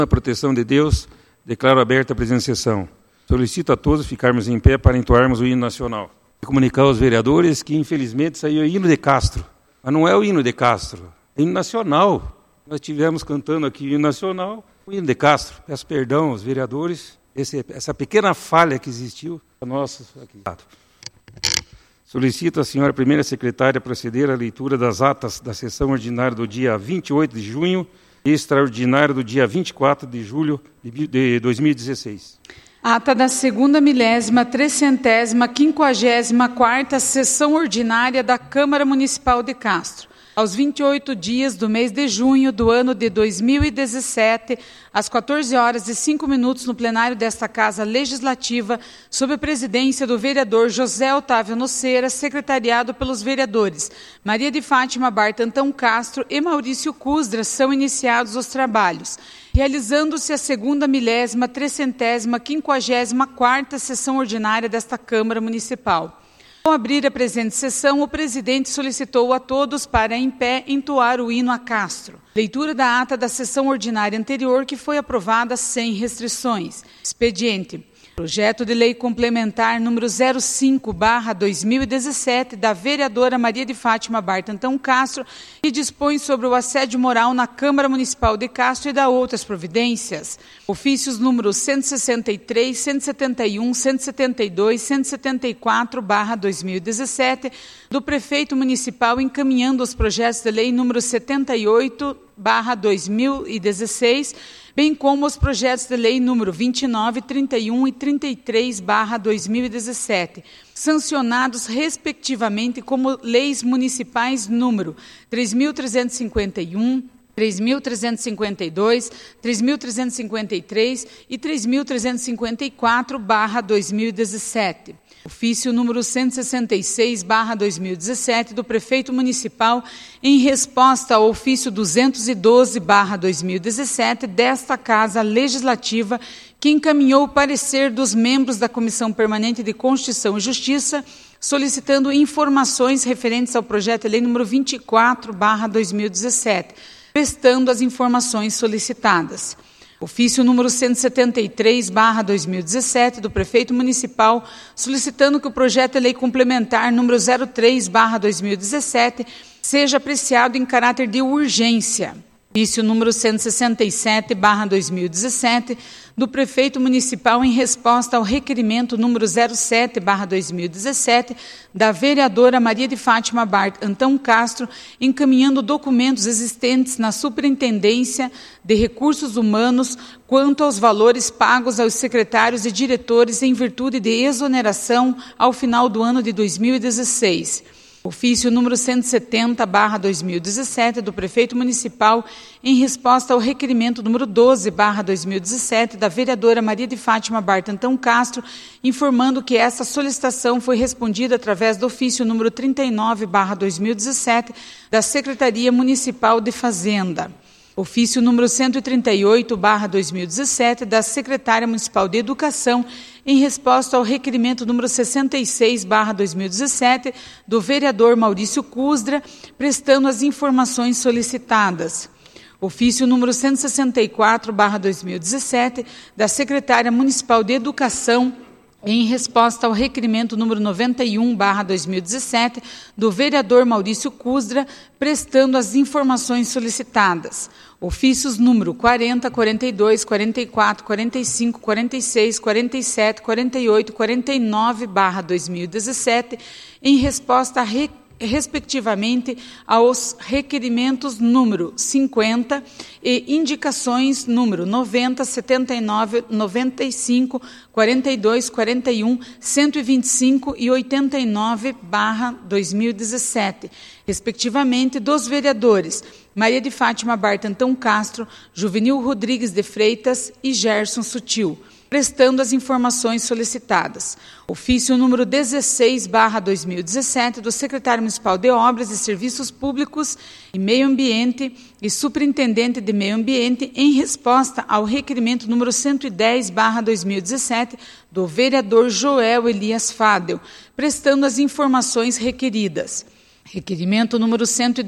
Na proteção de Deus, declaro aberta a presente sessão. Solicito a todos ficarmos em pé para entoarmos o hino nacional. E comunicar aos vereadores que, infelizmente, saiu o hino de Castro. Mas não é o hino de Castro, é o hino nacional. Nós estivemos cantando aqui o hino nacional, o hino de Castro. Peço perdão aos vereadores, essa pequena falha que existiu. Nossa, aqui. Solicito à senhora primeira secretária proceder à leitura das atas da sessão ordinária do dia 28 de junho e extraordinária do dia 24 de julho de 2016. Ata da 2.354ª sessão ordinária da Câmara Municipal de Castro. Aos 28 dias do mês de junho do ano de 2017, às 14h05, no plenário desta Casa Legislativa, sob a presidência do vereador José Otávio Nocera, secretariado pelos vereadores Maria de Fátima Bartantão Castro e Maurício Cusdra, são iniciados os trabalhos, realizando-se a 2.354ª sessão ordinária desta Câmara Municipal. Ao abrir a presente sessão, o presidente solicitou a todos para, em pé, entoar o hino a Castro. Leitura da ata da sessão ordinária anterior, que foi aprovada sem restrições. Expediente. Projeto de Lei Complementar número 05/2017, da vereadora Maria de Fátima Bartantão Castro, que dispõe sobre o assédio moral na Câmara Municipal de Castro e da outras providências. Ofícios números 163, 171, 172, 174/2017, do Prefeito Municipal, encaminhando os projetos de lei número 78/2016, bem como os projetos de lei número 29, 31 e 33/2017, sancionados respectivamente como leis municipais número 3.351, 3.352, 3.353 e 3.354/2017. Ofício número 166/2017 do Prefeito Municipal, em resposta ao ofício 212/2017 desta Casa Legislativa, que encaminhou o parecer dos membros da Comissão Permanente de Constituição e Justiça, solicitando informações referentes ao projeto de lei número 24/2017, prestando as informações solicitadas. Ofício número 173/2017 do Prefeito Municipal, solicitando que o projeto de lei complementar número 03/2017 seja apreciado em caráter de urgência. Ofício número 167/2017 do Prefeito Municipal, em resposta ao requerimento número 07/2017 da vereadora Maria de Fátima Bartantão Castro, encaminhando documentos existentes na Superintendência de Recursos Humanos quanto aos valores pagos aos secretários e diretores em virtude de exoneração ao final do ano de 2016. Ofício número 170/2017 do Prefeito Municipal, em resposta ao requerimento número 12/2017 da vereadora Maria de Fátima Bartantão Castro, informando que essa solicitação foi respondida através do ofício número 39/2017 da Secretaria Municipal de Fazenda. Ofício número 138/2017 da Secretária Municipal de Educação, em resposta ao requerimento número 66/2017 do vereador Maurício Cusdra, prestando as informações solicitadas. Ofício número 164/2017 da Secretária Municipal de Educação, em resposta ao requerimento número 91/2017 do vereador Maurício Cusdra, prestando as informações solicitadas. Ofícios número 40, 42, 44, 45, 46, 47, 48, 49/2017, em resposta respectivamente aos requerimentos número 50 e indicações número 90, 79, 95, 42, 41, 125 e 89/2017, respectivamente dos vereadores Maria de Fátima Bartantão Castro, Juvenil Rodrigues de Freitas e Gerson Sutil, prestando as informações solicitadas. Ofício número 16/2017 do Secretário Municipal de Obras e Serviços Públicos e Meio Ambiente e Superintendente de Meio Ambiente, em resposta ao requerimento número 110/2017 do vereador Joel Elias Fadel, prestando as informações requeridas. Requerimento número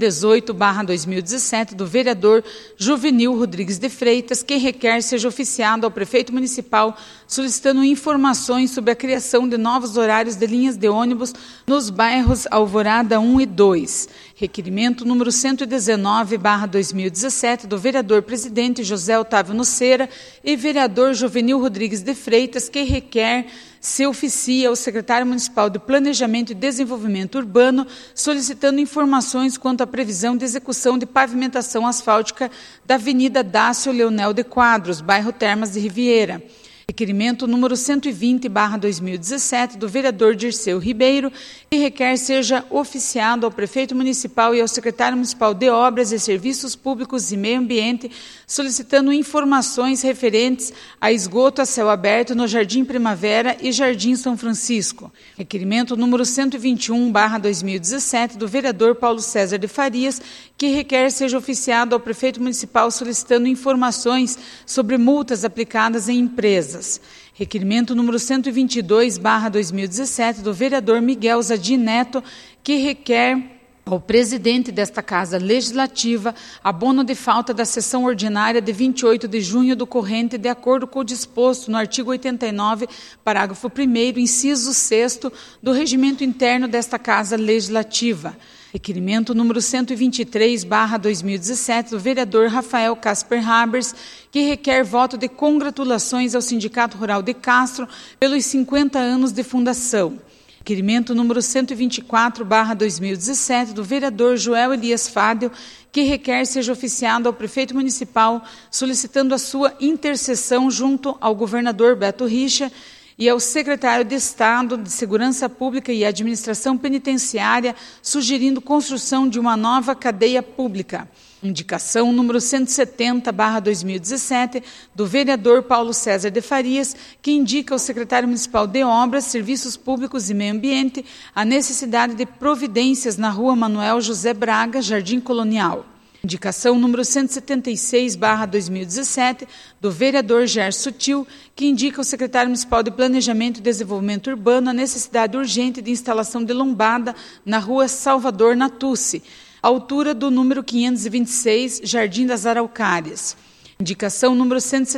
118/2017 do vereador Juvenil Rodrigues de Freitas, que requer seja oficiado ao prefeito municipal solicitando informações sobre a criação de novos horários de linhas de ônibus nos bairros Alvorada 1 e 2. Requerimento número 119/2017 do vereador presidente José Otávio Nuceira e vereador Juvenil Rodrigues de Freitas, que requer se oficia ao secretário municipal de Planejamento e Desenvolvimento Urbano, solicitando informações quanto à previsão de execução de pavimentação asfáltica da Avenida Dácio Leonel de Quadros, bairro Termas de Riviera. Requerimento número 120/2017 do vereador Dirceu Ribeiro, que requer seja oficiado ao prefeito municipal e ao secretário municipal de Obras e Serviços Públicos e Meio Ambiente, solicitando informações referentes a esgoto a céu aberto no Jardim Primavera e Jardim São Francisco. Requerimento número 121/2017 do vereador Paulo César de Farias, que requer seja oficiado ao prefeito municipal solicitando informações sobre multas aplicadas em empresas. Requerimento número 122/2017 do vereador Miguel Zadim Neto, que requer ao presidente desta Casa Legislativa abono de falta da sessão ordinária de 28 de junho do corrente, de acordo com o disposto no artigo 89, parágrafo 1º, inciso 6º do regimento interno desta Casa Legislativa. Requerimento número 123/2017 do vereador Rafael Casper Habers, que requer voto de congratulações ao Sindicato Rural de Castro pelos 50 anos de fundação. Requerimento número 124/2017 do vereador Joel Elias Fadel, que requer seja oficiado ao prefeito municipal solicitando a sua intercessão junto ao governador Beto Richa e ao secretário de Estado de Segurança Pública e Administração Penitenciária, sugerindo construção de uma nova cadeia pública. Indicação número 170/2017 do vereador Paulo César de Farias, que indica ao secretário municipal de Obras, Serviços Públicos e Meio Ambiente a necessidade de providências na rua Manuel José Braga, Jardim Colonial. Indicação número 176/2017 do vereador Gerson Sutil, que indica ao secretário municipal de Planejamento e Desenvolvimento Urbano a necessidade urgente de instalação de lombada na rua Salvador Natucci, altura do número 526, Jardim das Araucárias. Indicação número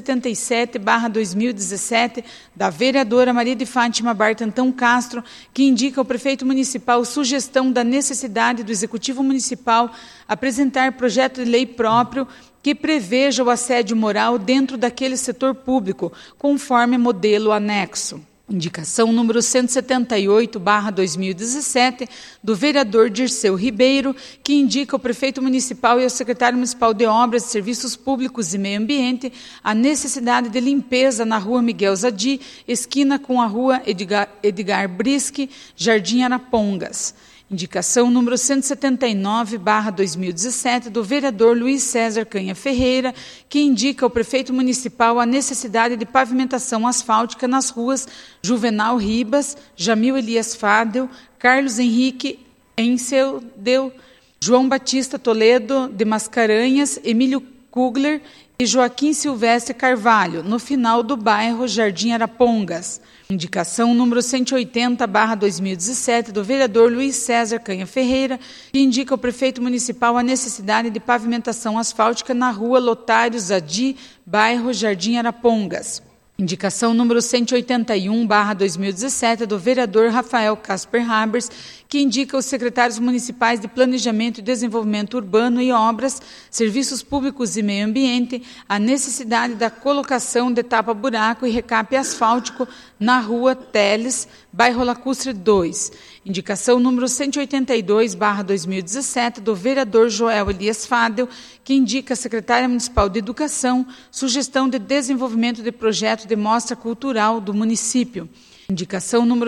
177/2017 da vereadora Maria de Fátima Bartantão Castro, que indica ao prefeito municipal sugestão da necessidade do Executivo Municipal apresentar projeto de lei próprio que preveja o assédio moral dentro daquele setor público, conforme modelo anexo. Indicação número 178/2017 do vereador Dirceu Ribeiro, que indica ao prefeito municipal e ao secretário municipal de Obras, Serviços Públicos e Meio Ambiente a necessidade de limpeza na rua Miguel Zadim, esquina com a rua Edgar Brisque, Jardim Arapongas. Indicação número 179/2017 do vereador Luiz César Canha Ferreira, que indica ao prefeito municipal a necessidade de pavimentação asfáltica nas ruas Juvenal Ribas, Jamil Elias Fadel, Carlos Henrique Enceldeu, João Batista Toledo de Mascarenhas, Emílio Kugler e Joaquim Silvestre Carvalho, no final do bairro Jardim Arapongas. Indicação número 180/2017 do vereador Luiz César Canha Ferreira, que indica ao prefeito municipal a necessidade de pavimentação asfáltica na rua Lotário Zadim, bairro Jardim Arapongas. Indicação número 181/2017 do vereador Rafael Casper Habers, que indica aos secretários municipais de Planejamento e Desenvolvimento Urbano e Obras, Serviços Públicos e Meio Ambiente a necessidade da colocação de tapa-buraco e recape asfáltico na rua Teles, bairro Lacustre 2. Indicação número 182/2017 do vereador Joel Elias Fadel, que indica à secretária municipal de Educação sugestão de desenvolvimento de projeto de mostra cultural do município. Indicação número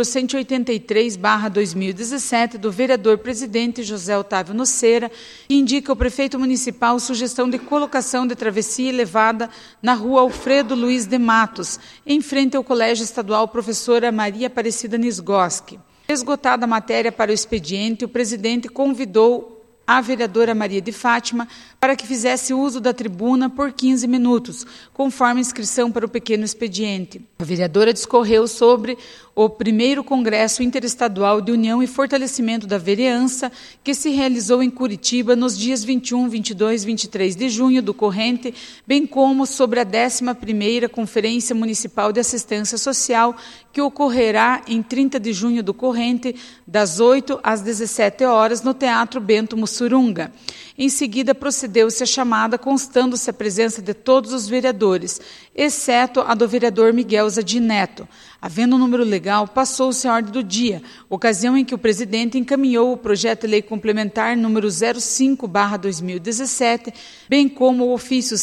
183/2017 do vereador presidente José Otávio Nuceira, que indica ao prefeito municipal sugestão de colocação de travessia elevada na rua Alfredo Luiz de Matos, em frente ao Colégio Estadual Professora Maria Aparecida Nisgoski. Esgotada a matéria para o expediente, o presidente convidou a vereadora Maria de Fátima para que fizesse uso da tribuna por 15 minutos, conforme inscrição para o pequeno expediente. A vereadora discorreu sobre o primeiro Congresso Interestadual de União e Fortalecimento da Vereança, que se realizou em Curitiba nos dias 21, 22 e 23 de junho do corrente, bem como sobre a 11ª Conferência Municipal de Assistência Social, que ocorrerá em 30 de junho do corrente, das 8 às 17 horas, no Teatro Bento Mussurunga. Em seguida, procedeu-se a chamada, constando-se a presença de todos os vereadores, exceto a do vereador Miguel Zadim Neto. Havendo um número legal, passou-se a ordem do dia, ocasião em que o presidente encaminhou o projeto de lei complementar número 05/2017, bem como o ofício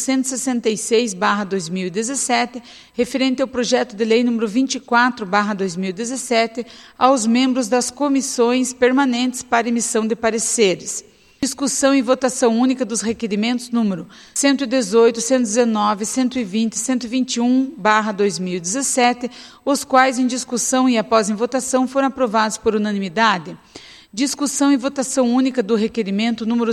166/2017, referente ao projeto de lei número 24/2017, aos membros das comissões permanentes para emissão de pareceres. Discussão e votação única dos requerimentos número 118, 119, 120 e 121/2017, os quais em discussão e após em votação foram aprovados por unanimidade. Discussão e votação única do requerimento número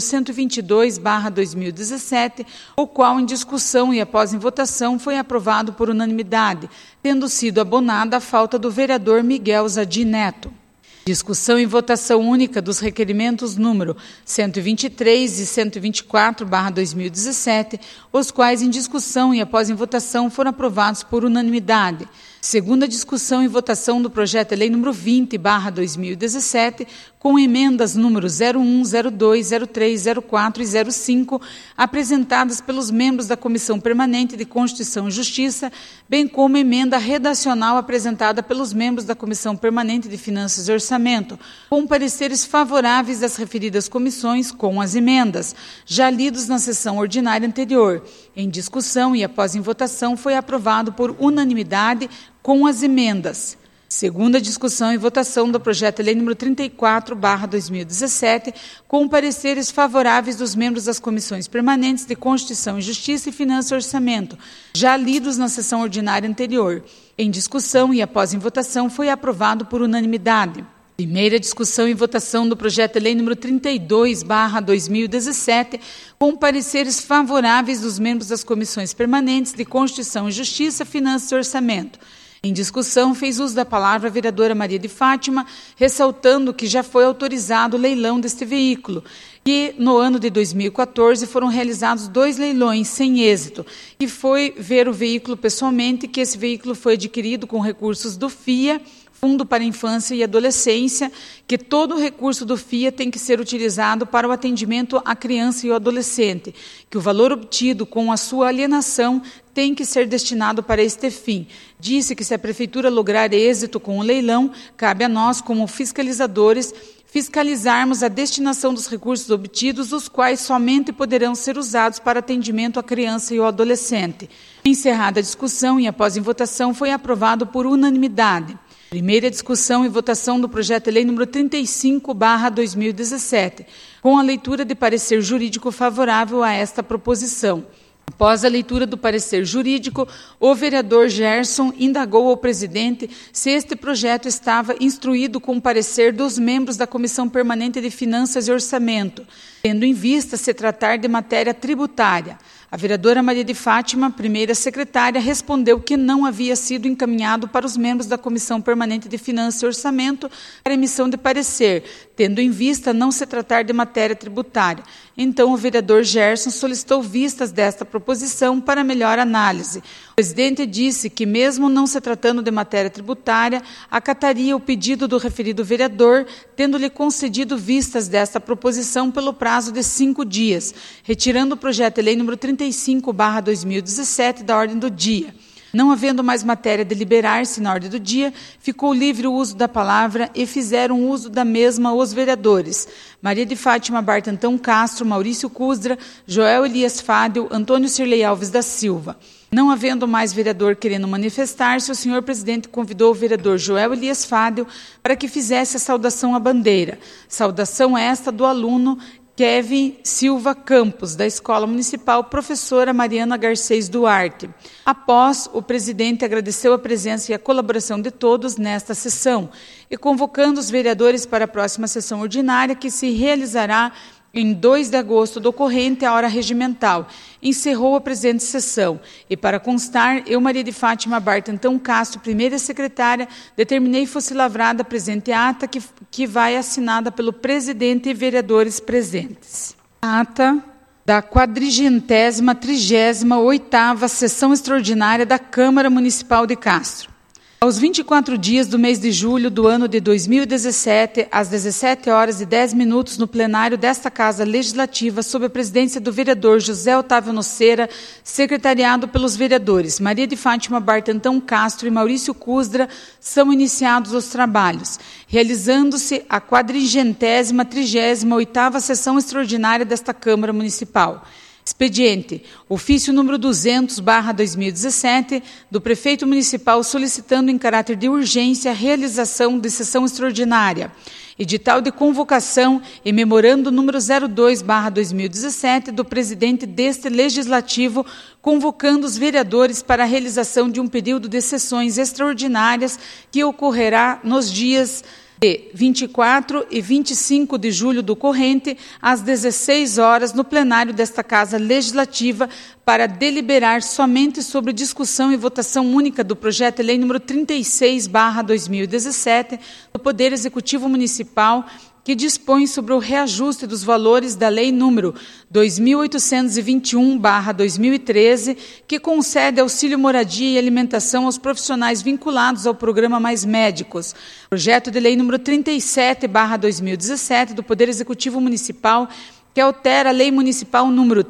122/2017, o qual em discussão e após em votação foi aprovado por unanimidade, tendo sido abonada a falta do vereador Miguel Zadim Neto. Discussão e votação única dos requerimentos número 123 e 124/2017, os quais em discussão e após em votação foram aprovados por unanimidade. Segunda discussão e votação do projeto de lei número 20/2017, com emendas números 01, 02, 03, 04 e 05, apresentadas pelos membros da Comissão Permanente de Constituição e Justiça, bem como emenda redacional apresentada pelos membros da Comissão Permanente de Finanças e Orçamento, com pareceres favoráveis das referidas comissões com as emendas, já lidos na sessão ordinária anterior. Em discussão e após em votação foi aprovado por unanimidade com as emendas. Segunda discussão e votação do projeto de lei número 34/2017, com pareceres favoráveis dos membros das comissões permanentes de Constituição e Justiça e Finanças e Orçamento, já lidos na sessão ordinária anterior. Em discussão e após em votação foi aprovado por unanimidade. Primeira discussão e votação do projeto de lei número 32/2017, com pareceres favoráveis dos membros das comissões permanentes de Constituição e Justiça, Finanças e Orçamento. Em discussão, fez uso da palavra a vereadora Maria de Fátima, ressaltando que já foi autorizado o leilão deste veículo, que no ano de 2014 foram realizados 2 leilões sem êxito, e foi ver o veículo pessoalmente, que esse veículo foi adquirido com recursos do FIA, Fundo para a Infância e Adolescência, que todo o recurso do FIA tem que ser utilizado para o atendimento à criança e ao adolescente, que o valor obtido com a sua alienação tem que ser destinado para este fim. Disse que se a Prefeitura lograr êxito com o leilão, cabe a nós, como fiscalizadores, fiscalizarmos a destinação dos recursos obtidos, os quais somente poderão ser usados para atendimento à criança e ao adolescente. Encerrada a discussão e após em votação, foi aprovado por unanimidade. Primeira discussão e votação do projeto de lei número 35/2017, com a leitura de parecer jurídico favorável a esta proposição. Após a leitura do parecer jurídico, o vereador Gerson indagou ao presidente se este projeto estava instruído com o parecer dos membros da Comissão Permanente de Finanças e Orçamento, tendo em vista se tratar de matéria tributária. A vereadora Maria de Fátima, primeira secretária, respondeu que não havia sido encaminhado para os membros da Comissão Permanente de Finanças e Orçamento para emissão de parecer, tendo em vista não se tratar de matéria tributária. Então, o vereador Gerson solicitou vistas desta proposição para melhor análise. O presidente disse que, mesmo não se tratando de matéria tributária, acataria o pedido do referido vereador, tendo-lhe concedido vistas desta proposição pelo prazo de 5 dias, retirando o projeto de lei número 35/2017 da ordem do dia. Não havendo mais matéria a deliberar-se na ordem do dia, ficou livre o uso da palavra e fizeram uso da mesma os vereadores Maria de Fátima Bartantão Castro, Maurício Cusdra, Joel Elias Fádio, Antônio Cirlei Alves da Silva. Não havendo mais vereador querendo manifestar-se, o senhor presidente convidou o vereador Joel Elias Fádio para que fizesse a saudação à bandeira. Saudação esta do aluno Kevin Silva Campos, da Escola Municipal Professora Mariana Garcês Duarte. Após, o presidente agradeceu a presença e a colaboração de todos nesta sessão e convocando os vereadores para a próxima sessão ordinária, que se realizará em 2 de agosto do corrente, a hora regimental. Encerrou a presente sessão. E, para constar, eu, Maria de Fátima Bartantão Castro, primeira secretária, determinei fosse lavrada a presente ata, que vai assinada pelo presidente e vereadores presentes. Ata da 438ª Sessão Extraordinária da Câmara Municipal de Castro. Aos 24 dias do mês de julho do ano de 2017, às 17h10, no plenário desta Casa Legislativa, sob a presidência do vereador José Otávio Nocera, secretariado pelos vereadores Maria de Fátima Bartantão Castro e Maurício Cusdra, são iniciados os trabalhos, realizando-se a 438ª Sessão Extraordinária desta Câmara Municipal. Expediente, ofício número 200/2017, do prefeito municipal solicitando em caráter de urgência a realização de sessão extraordinária. Edital de convocação e memorando número 02/2017 do presidente deste legislativo, convocando os vereadores para a realização de um período de sessões extraordinárias que ocorrerá nos dias de 24 e 25 de julho do corrente, às 16 horas, no plenário desta Casa Legislativa, para deliberar somente sobre discussão e votação única do projeto de lei número 36/2017 do Poder Executivo Municipal, que dispõe sobre o reajuste dos valores da Lei número 2.821/2013, que concede auxílio moradia e alimentação aos profissionais vinculados ao programa Mais Médicos. Projeto de Lei número 37/2017 do Poder Executivo Municipal, que altera a Lei Municipal número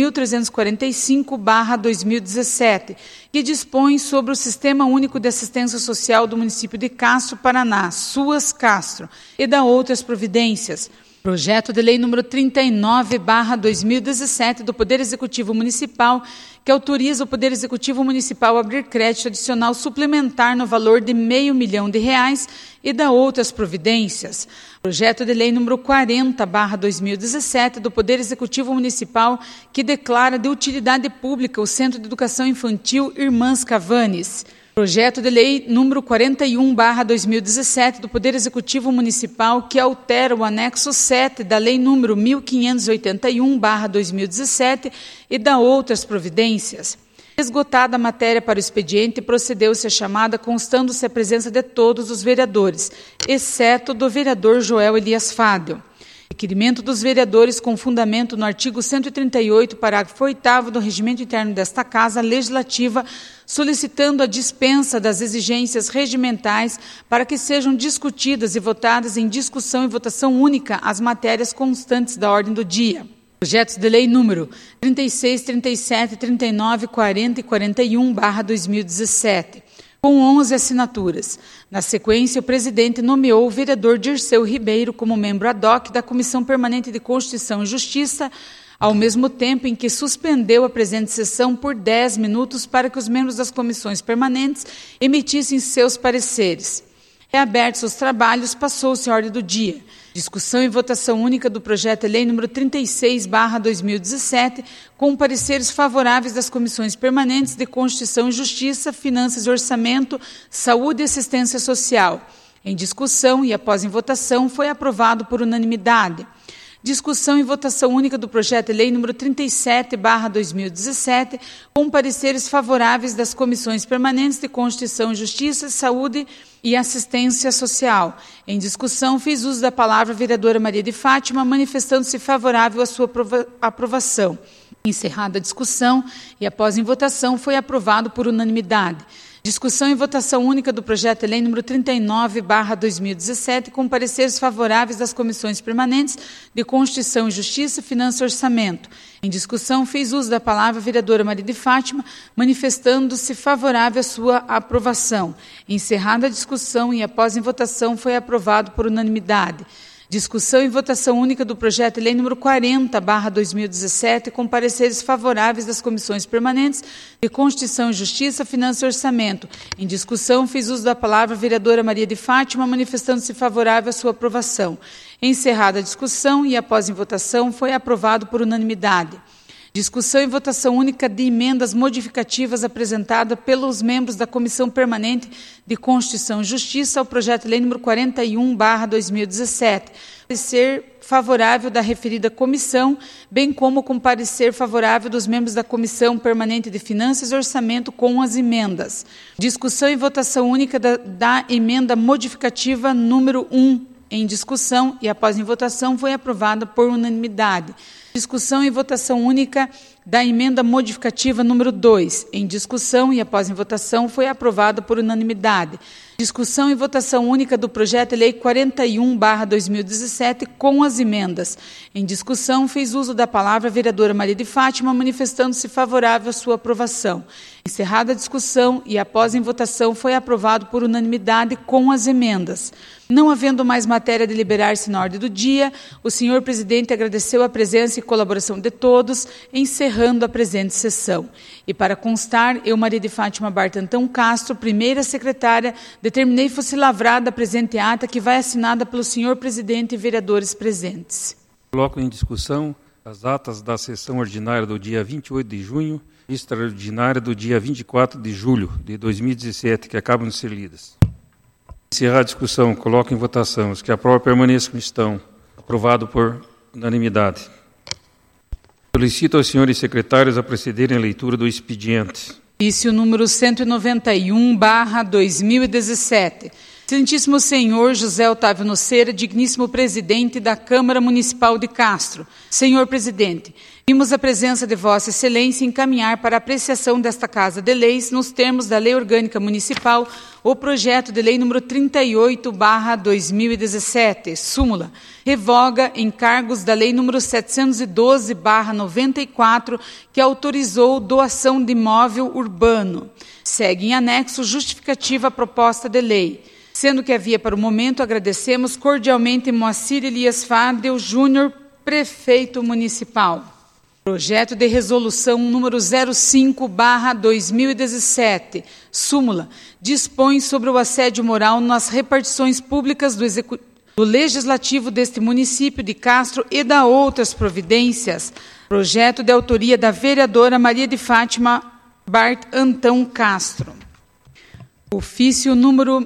3.345/2017, que dispõe sobre o Sistema Único de Assistência Social do município de Castro, Paraná, SUAS Castro, e da outras providências. Projeto de Lei número 39/2017 do Poder Executivo Municipal, que autoriza o Poder Executivo Municipal a abrir crédito adicional suplementar no valor de R$500 mil e da outras providências. Projeto de Lei número 40/2017 do Poder Executivo Municipal, que declara de utilidade pública o Centro de Educação Infantil Irmãs Cavanes. Projeto de Lei número 41/2017 do Poder Executivo Municipal, que altera o anexo 7 da Lei número 1581/2017 e da outras providências. Esgotada a matéria para o expediente, procedeu-se a chamada, constando-se a presença de todos os vereadores, exceto do vereador Joel Elias Fádio. Requerimento dos vereadores com fundamento no artigo 138, parágrafo 8º do Regimento Interno desta Casa Legislativa, solicitando a dispensa das exigências regimentais para que sejam discutidas e votadas em discussão e votação única as matérias constantes da ordem do dia. Projetos de Lei número 36, 37, 39, 40 e 41/2017. Com 11 assinaturas. Na sequência, o presidente nomeou o vereador Dirceu Ribeiro como membro ad hoc da Comissão Permanente de Constituição e Justiça, ao mesmo tempo em que suspendeu a presente sessão por 10 minutos para que os membros das comissões permanentes emitissem seus pareceres. Reabertos os trabalhos, passou-se a ordem do dia. Discussão e votação única do projeto de lei número 36/2017, com pareceres favoráveis das comissões permanentes de Constituição e Justiça, Finanças e Orçamento, Saúde e Assistência Social. Em discussão e após em votação, foi aprovado por unanimidade. Discussão e votação única do projeto de lei número 37/2017, com pareceres favoráveis das comissões permanentes de Constituição e Justiça, Saúde e Assistência Social. Em discussão, fez uso da palavra a vereadora Maria de Fátima, manifestando-se favorável à sua aprovação. Encerrada a discussão e após em votação, foi aprovado por unanimidade. Discussão e votação única do projeto de lei número 39/2017, com pareceres favoráveis das comissões permanentes de Constituição e Justiça, Finanças e Orçamento. Em discussão, fez uso da palavra a vereadora Maria de Fátima, manifestando-se favorável à sua aprovação. Encerrada a discussão e após em votação, foi aprovado por unanimidade. Discussão e votação única do projeto de lei número 40/2017, com pareceres favoráveis das comissões permanentes de Constituição e Justiça, Finanças e Orçamento. Em discussão, fez uso da palavra a vereadora Maria de Fátima, manifestando-se favorável à sua aprovação. Encerrada a discussão e após em votação, foi aprovado por unanimidade. Discussão e votação única de emendas modificativas apresentada pelos membros da Comissão Permanente de Constituição e Justiça ao projeto de lei número 41/2017. Parecer favorável da referida comissão, bem como com parecer favorável dos membros da Comissão Permanente de Finanças e Orçamento com as emendas. Discussão e votação única da emenda modificativa número 1 em discussão e após em votação foi aprovada por unanimidade. Discussão e votação única da emenda modificativa número 2 em discussão e após em votação foi aprovada por unanimidade. Discussão e votação única do projeto de lei 41/2017 com as emendas. Em discussão, fez uso da palavra a vereadora Maria de Fátima, manifestando-se favorável à sua aprovação. Encerrada a discussão e após em votação, foi aprovado por unanimidade com as emendas. Não havendo mais matéria a deliberar-se na ordem do dia, o senhor presidente agradeceu a presença e colaboração de todos, encerrando a presente sessão. E para constar, eu, Maria de Fátima Bartantão Castro, primeira secretária, determinei fosse lavrada a presente ata que vai assinada pelo senhor presidente e vereadores presentes. Coloco em discussão as atas da sessão ordinária do dia 28 de junho e extraordinária do dia 24 de julho de 2017, que acabam de ser lidas. Encerrar a discussão, coloco em votação. Os que aprovam permaneçam como estão. Aprovado por unanimidade. Solicito aos senhores secretários a procederem à leitura do expediente. Ofício número 191/2017. Excelentíssimo senhor José Otávio Noceira, digníssimo presidente da Câmara Municipal de Castro. Senhor presidente, vimos a presença de Vossa Excelência encaminhar para apreciação desta Casa de Leis, nos termos da Lei Orgânica Municipal, o projeto de lei número 38/2017, súmula, revoga encargos da lei número 712/94, que autorizou doação de imóvel urbano. Segue em anexo justificativa a proposta de lei. Sendo que havia para o momento, agradecemos cordialmente Moacir Elias Fadel Júnior, prefeito municipal. Projeto de resolução número 05/2017, súmula, dispõe sobre o assédio moral nas repartições públicas do Legislativo deste município de Castro e da outras providências. Projeto de autoria da vereadora Maria de Fátima Bartantão Castro. Ofício número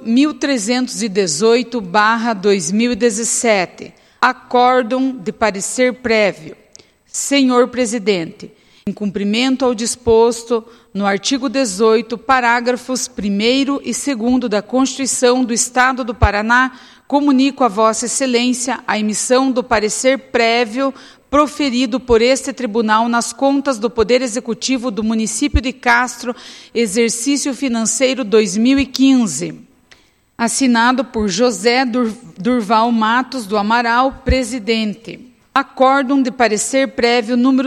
1318/2017, acórdão de parecer prévio. Senhor presidente, em cumprimento ao disposto no artigo 18, parágrafos 1º e 2º da Constituição do Estado do Paraná, comunico a Vossa Excelência a emissão do parecer prévio proferido por este tribunal nas contas do Poder Executivo do município de Castro, exercício financeiro 2015. Assinado por José Durval Matos do Amaral, presidente. Acórdão de parecer prévio número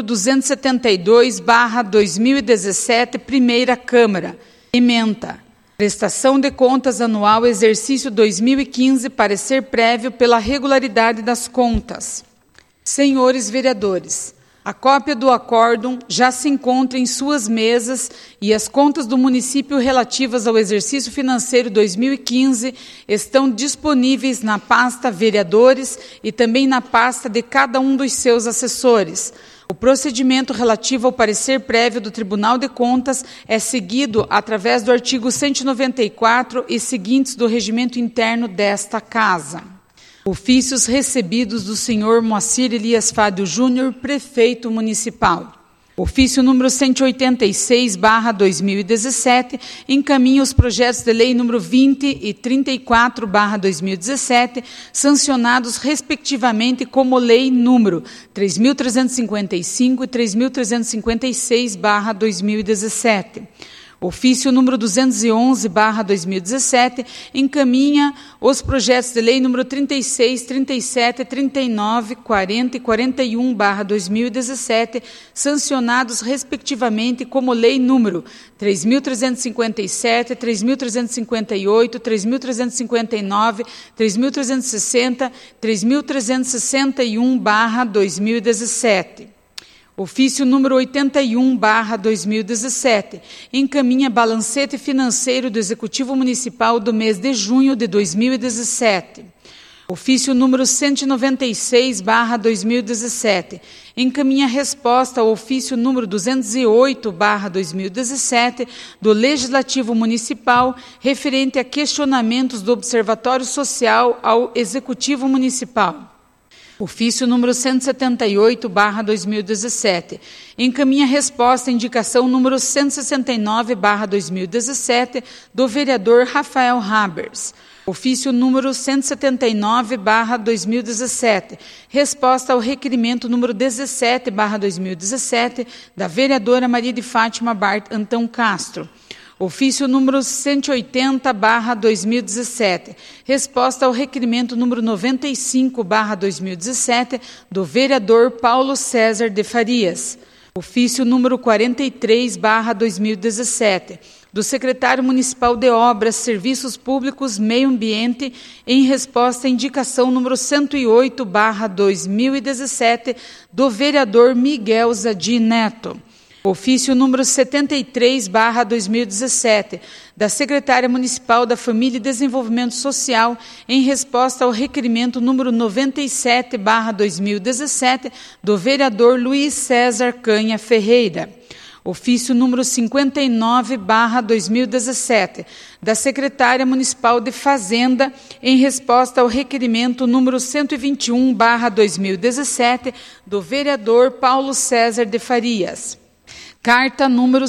272/2017, Primeira Câmara. Ementa. Prestação de contas anual, exercício 2015, parecer prévio pela regularidade das contas. Senhores vereadores, a cópia do acórdão já se encontra em suas mesas e as contas do município relativas ao exercício financeiro 2015 estão disponíveis na pasta Vereadores e também na pasta de cada um dos seus assessores. O procedimento relativo ao parecer prévio do Tribunal de Contas é seguido através do artigo 194 e seguintes do regimento interno desta Casa. Ofícios recebidos do senhor Moacir Elias Fadel Júnior, prefeito municipal. Ofício número 186/2017, encaminha os projetos de lei número 20 e 34/2017, sancionados respectivamente como lei número 3.355 e 3.356/2017. Ofício número 211/2017, encaminha os projetos de lei número 36, 37, 39, 40 e 41/2017, sancionados respectivamente como lei número 3.357, 3.358, 3.359, 3.360, 3.361/2017. Ofício número 81/2017, encaminha balancete financeiro do Executivo Municipal do mês de junho de 2017. Ofício número 196/2017, encaminha resposta ao ofício número 208/2017 do Legislativo Municipal referente a questionamentos do Observatório Social ao Executivo Municipal. Ofício número 178/2017. Encaminha resposta à indicação número 169/2017 do vereador Rafael Habers. Ofício número 179/2017. Resposta ao requerimento número 17/2017 da vereadora Maria de Fátima Bart Antão Castro. Ofício número 180/2017. Resposta ao requerimento número 95/2017 do vereador Paulo César de Farias. Ofício número 43/2017. Do secretário municipal de Obras, Serviços Públicos, Meio Ambiente, em resposta à indicação número 108/2017 do vereador Miguel Zadi Neto. Ofício número 73/2017, da secretária municipal da Família e Desenvolvimento Social, em resposta ao requerimento número 97/2017 do vereador Luiz César Canha Ferreira. Ofício número 59/2017, da secretária municipal de Fazenda, em resposta ao requerimento número 121/2017 do vereador Paulo César de Farias. Carta número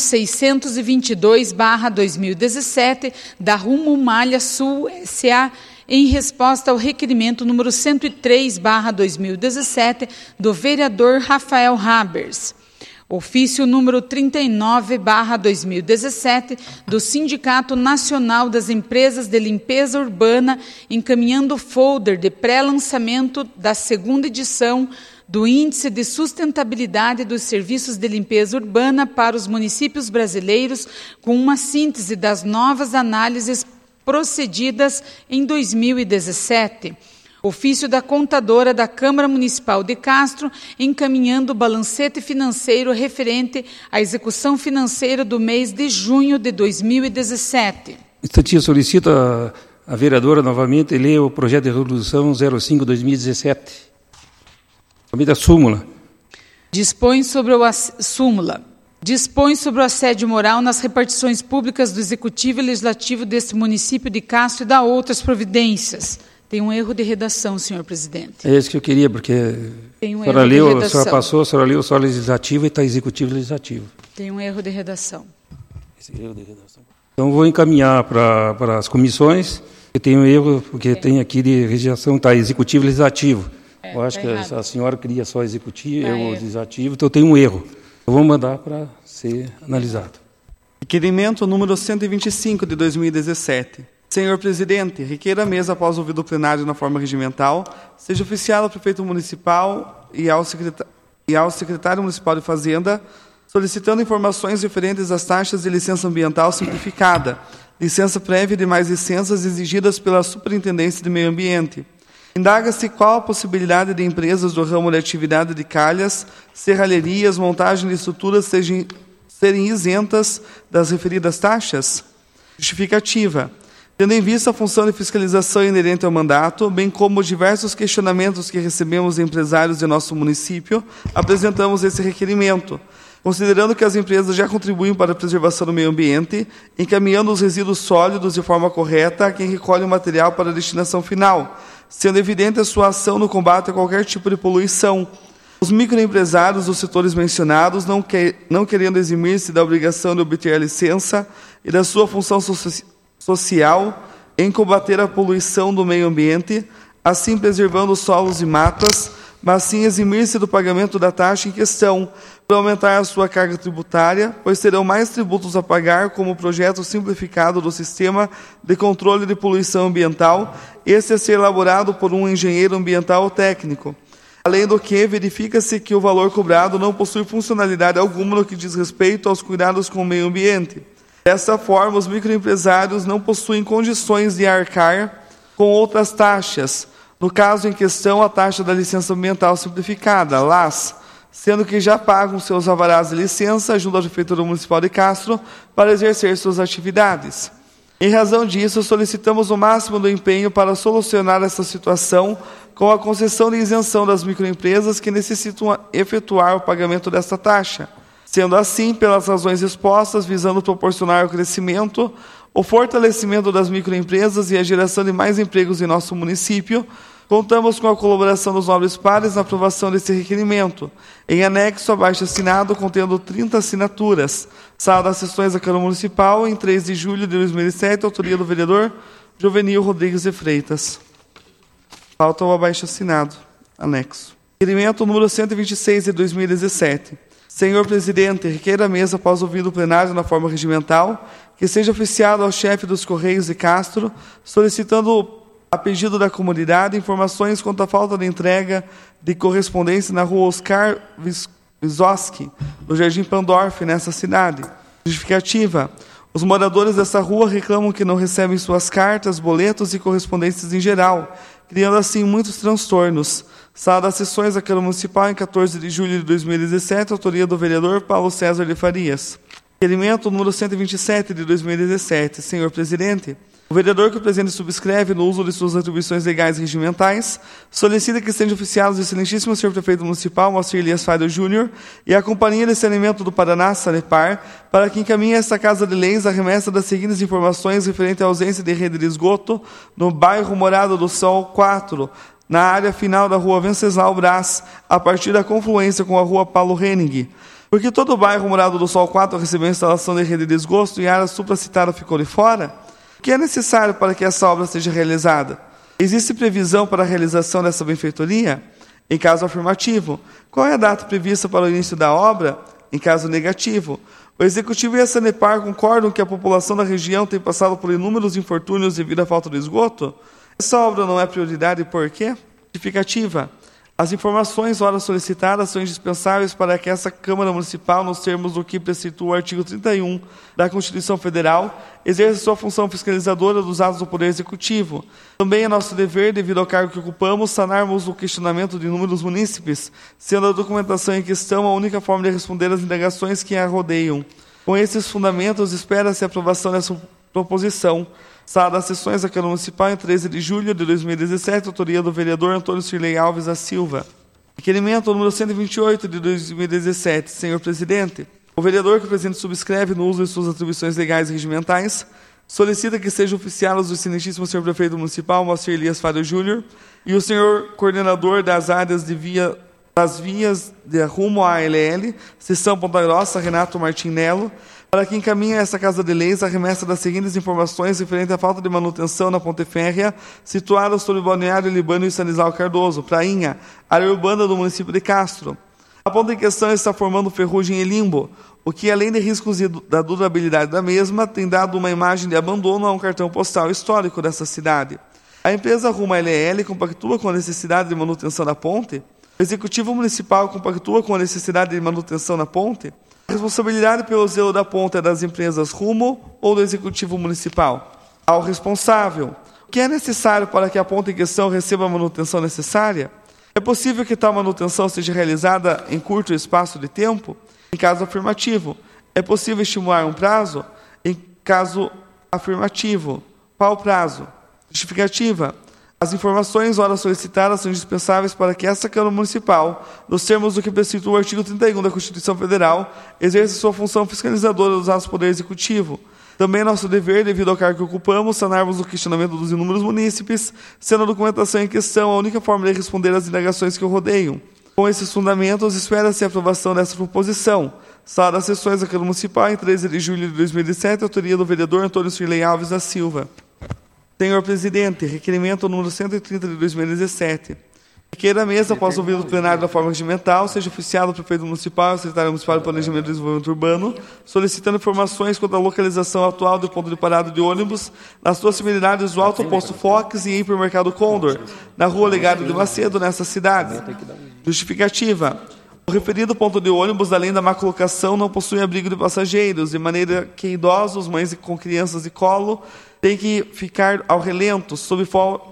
622/2017, da Rumo Malha Sul S.A., em resposta ao requerimento número 103/2017, do vereador Rafael Habers. Ofício número 39/2017, do Sindicato Nacional das Empresas de Limpeza Urbana, encaminhando o folder de pré-lançamento da segunda edição do Índice de Sustentabilidade dos Serviços de Limpeza Urbana para os municípios brasileiros, com uma síntese das novas análises procedidas em 2017. Ofício da contadora da Câmara Municipal de Castro, encaminhando o balancete financeiro referente à execução financeira do mês de junho de 2017. Estatia solicita a vereadora novamente ler o projeto de resolução 05/2017. Da súmula. Dispõe sobre o assédio moral nas repartições públicas do Executivo e Legislativo deste município de Castro e dá outras providências. Tem um erro de redação, senhor presidente. É isso que eu queria, porque tem um a senhora leu, a senhora passou, a senhora leu só legislativo e está executivo e legislativo. Tem um erro de redação. Esse erro de redação. Então, vou encaminhar para as comissões, que tem um erro, porque tem aqui de rejeição, está executivo e legislativo. Eu acho que a senhora queria só executivo, eu legislativo, então tem um erro. Eu vou mandar para ser analisado. Requerimento número 125 de 2017. Senhor presidente, requeiro a mesa, após ouvido o plenário na forma regimental, seja oficial ao prefeito municipal e ao secretário municipal de Fazenda, solicitando informações referentes às taxas de licença ambiental simplificada, licença prévia e demais licenças exigidas pela Superintendência de Meio Ambiente. Indaga-se qual a possibilidade de empresas do ramo de atividade de calhas, serralherias, montagem de estruturas serem isentas das referidas taxas? Justificativa. Tendo em vista a função de fiscalização inerente ao mandato, bem como diversos questionamentos que recebemos de empresários de nosso município, apresentamos esse requerimento, considerando que as empresas já contribuem para a preservação do meio ambiente, encaminhando os resíduos sólidos de forma correta a quem recolhe o material para a destinação final, sendo evidente a sua ação no combate a qualquer tipo de poluição. Os microempresários dos setores mencionados, não querendo eximir-se da obrigação de obter a licença e da sua função social em combater a poluição do meio ambiente, assim preservando os solos e matas, mas sim eximir-se do pagamento da taxa em questão, para aumentar a sua carga tributária, pois terão mais tributos a pagar como o projeto simplificado do Sistema de Controle de Poluição Ambiental, este a ser elaborado por um engenheiro ambiental ou técnico. Além do que, verifica-se que o valor cobrado não possui funcionalidade alguma no que diz respeito aos cuidados com o meio ambiente. Dessa forma, os microempresários não possuem condições de arcar com outras taxas, no caso em questão, a taxa da licença ambiental simplificada, LAS, sendo que já pagam seus alvarás de licença junto à Prefeitura Municipal de Castro para exercer suas atividades. Em razão disso, solicitamos o máximo do empenho para solucionar essa situação com a concessão de isenção das microempresas que necessitam efetuar o pagamento desta taxa. Sendo assim, pelas razões expostas, visando proporcionar o crescimento, o fortalecimento das microempresas e a geração de mais empregos em nosso município, Contamos com a colaboração dos nobres pares na aprovação desse requerimento. Em anexo, abaixo-assinado, contendo 30 assinaturas. Sala das Sessões da Câmara Municipal, em 3 de julho de 2007, autoria do vereador Jovenil Rodrigues de Freitas. Falta o abaixo-assinado, anexo. Requerimento número 126 de 2017. Senhor presidente, requeira a mesa, após ouvido o plenário na forma regimental, que seja oficiado ao chefe dos Correios de Castro, solicitando, a pedido da comunidade, informações quanto à falta de entrega de correspondência na rua Oscar Wisoski, no Jardim Pandorf, nessa cidade. Justificativa. Os moradores dessa rua reclamam que não recebem suas cartas, boletos e correspondências em geral, criando assim muitos transtornos. Sala das Sessões da Câmara Municipal, em 14 de julho de 2017, autoria do vereador Paulo César de Farias. Requerimento número 127 de 2017. Senhor presidente, o vereador que o presente subscreve, no uso de suas atribuições legais e regimentais, solicita que sejam oficiados o excelentíssimo senhor prefeito municipal, Moacir Elias Fário Júnior, e a Companhia de Saneamento do Paraná, Sanepar, para que encaminhe a esta Casa de Leis a remessa das seguintes informações referente à ausência de rede de esgoto no bairro Morada do Sol 4, na área final da rua Venceslau Brás, a partir da confluência com a rua Paulo Henning. Porque todo o bairro Morada do Sol 4 recebeu a instalação de rede de esgoto e a área supracitada ficou de fora? O que é necessário para que essa obra seja realizada? Existe previsão para a realização dessa benfeitoria? Em caso afirmativo, qual é a data prevista para o início da obra? Em caso negativo, o Executivo e a Sanepar concordam que a população da região tem passado por inúmeros infortúnios devido à falta de esgoto? Essa obra não é prioridade por quê? Justificativa. As informações ora solicitadas são indispensáveis para que essa Câmara Municipal, nos termos do que precitua o artigo 31 da Constituição Federal, exerça sua função fiscalizadora dos atos do Poder Executivo. Também é nosso dever, devido ao cargo que ocupamos, sanarmos o questionamento de inúmeros munícipes, sendo a documentação em questão a única forma de responder às indagações que a rodeiam. Com esses fundamentos, espera-se a aprovação dessa proposição. Sala das Sessões da Câmara Municipal, em 13 de julho de 2017, autoria do vereador Antônio Cirlei Alves da Silva. Requerimento número 128 de 2017. Senhor presidente, o vereador que o presidente subscreve, no uso de suas atribuições legais e regimentais, solicita que sejam oficiados o excelentíssimo senhor prefeito municipal, Moacir Elias Fário Júnior, e o senhor coordenador das áreas das vias de rumo à ALL, seção Ponta Grossa, Renato Martinello, para que encaminhe a essa Casa de Leis a remessa das seguintes informações referente à falta de manutenção na ponte férrea situada sobre o Balneário Libânio e Stanislau Cardoso, Prainha, área urbana do município de Castro. A ponte em questão está formando ferrugem e limbo, o que, além de riscos da durabilidade da mesma, tem dado uma imagem de abandono a um cartão postal histórico dessa cidade. A empresa Rumo LL compactua com a necessidade de manutenção da ponte? O Executivo Municipal compactua com a necessidade de manutenção da ponte? A responsabilidade pelo zelo da ponte é das empresas Rumo ou do Executivo Municipal? Ao responsável, o que é necessário para que a ponte em questão receba a manutenção necessária? É possível que tal manutenção seja realizada em curto espaço de tempo? Em caso afirmativo, é possível estimular um prazo? Em caso afirmativo, qual o prazo? Justificativa. As informações ora solicitadas são indispensáveis para que essa Câmara Municipal, nos termos do que precitua o artigo 31 da Constituição Federal, exerça sua função fiscalizadora dos atos do Poder Executivo. Também é nosso dever, devido ao cargo que ocupamos, sanarmos o questionamento dos inúmeros munícipes, sendo a documentação em questão a única forma de responder às indagações que o rodeiam. Com esses fundamentos, espera-se a aprovação dessa proposição. Sala das Sessões da Câmara Municipal, em 13 de julho de 2017, autoria do vereador Antônio Cirlei Alves da Silva. Senhor presidente, requerimento número 130 de 2017. Requeira a mesa, após ouvido o plenário da forma regimental, seja oficiado o prefeito municipal e o secretário municipal de Planejamento e Desenvolvimento Urbano, solicitando informações quanto à localização atual do ponto de parada de ônibus, nas proximidades do Alto Posto Fox e hipermercado Condor, na rua Legado de Macedo, nessa cidade. Justificativa. O referido ponto de ônibus, além da má colocação, não possui abrigo de passageiros, de maneira que idosos, mães com crianças de colo, têm que ficar ao relento, sob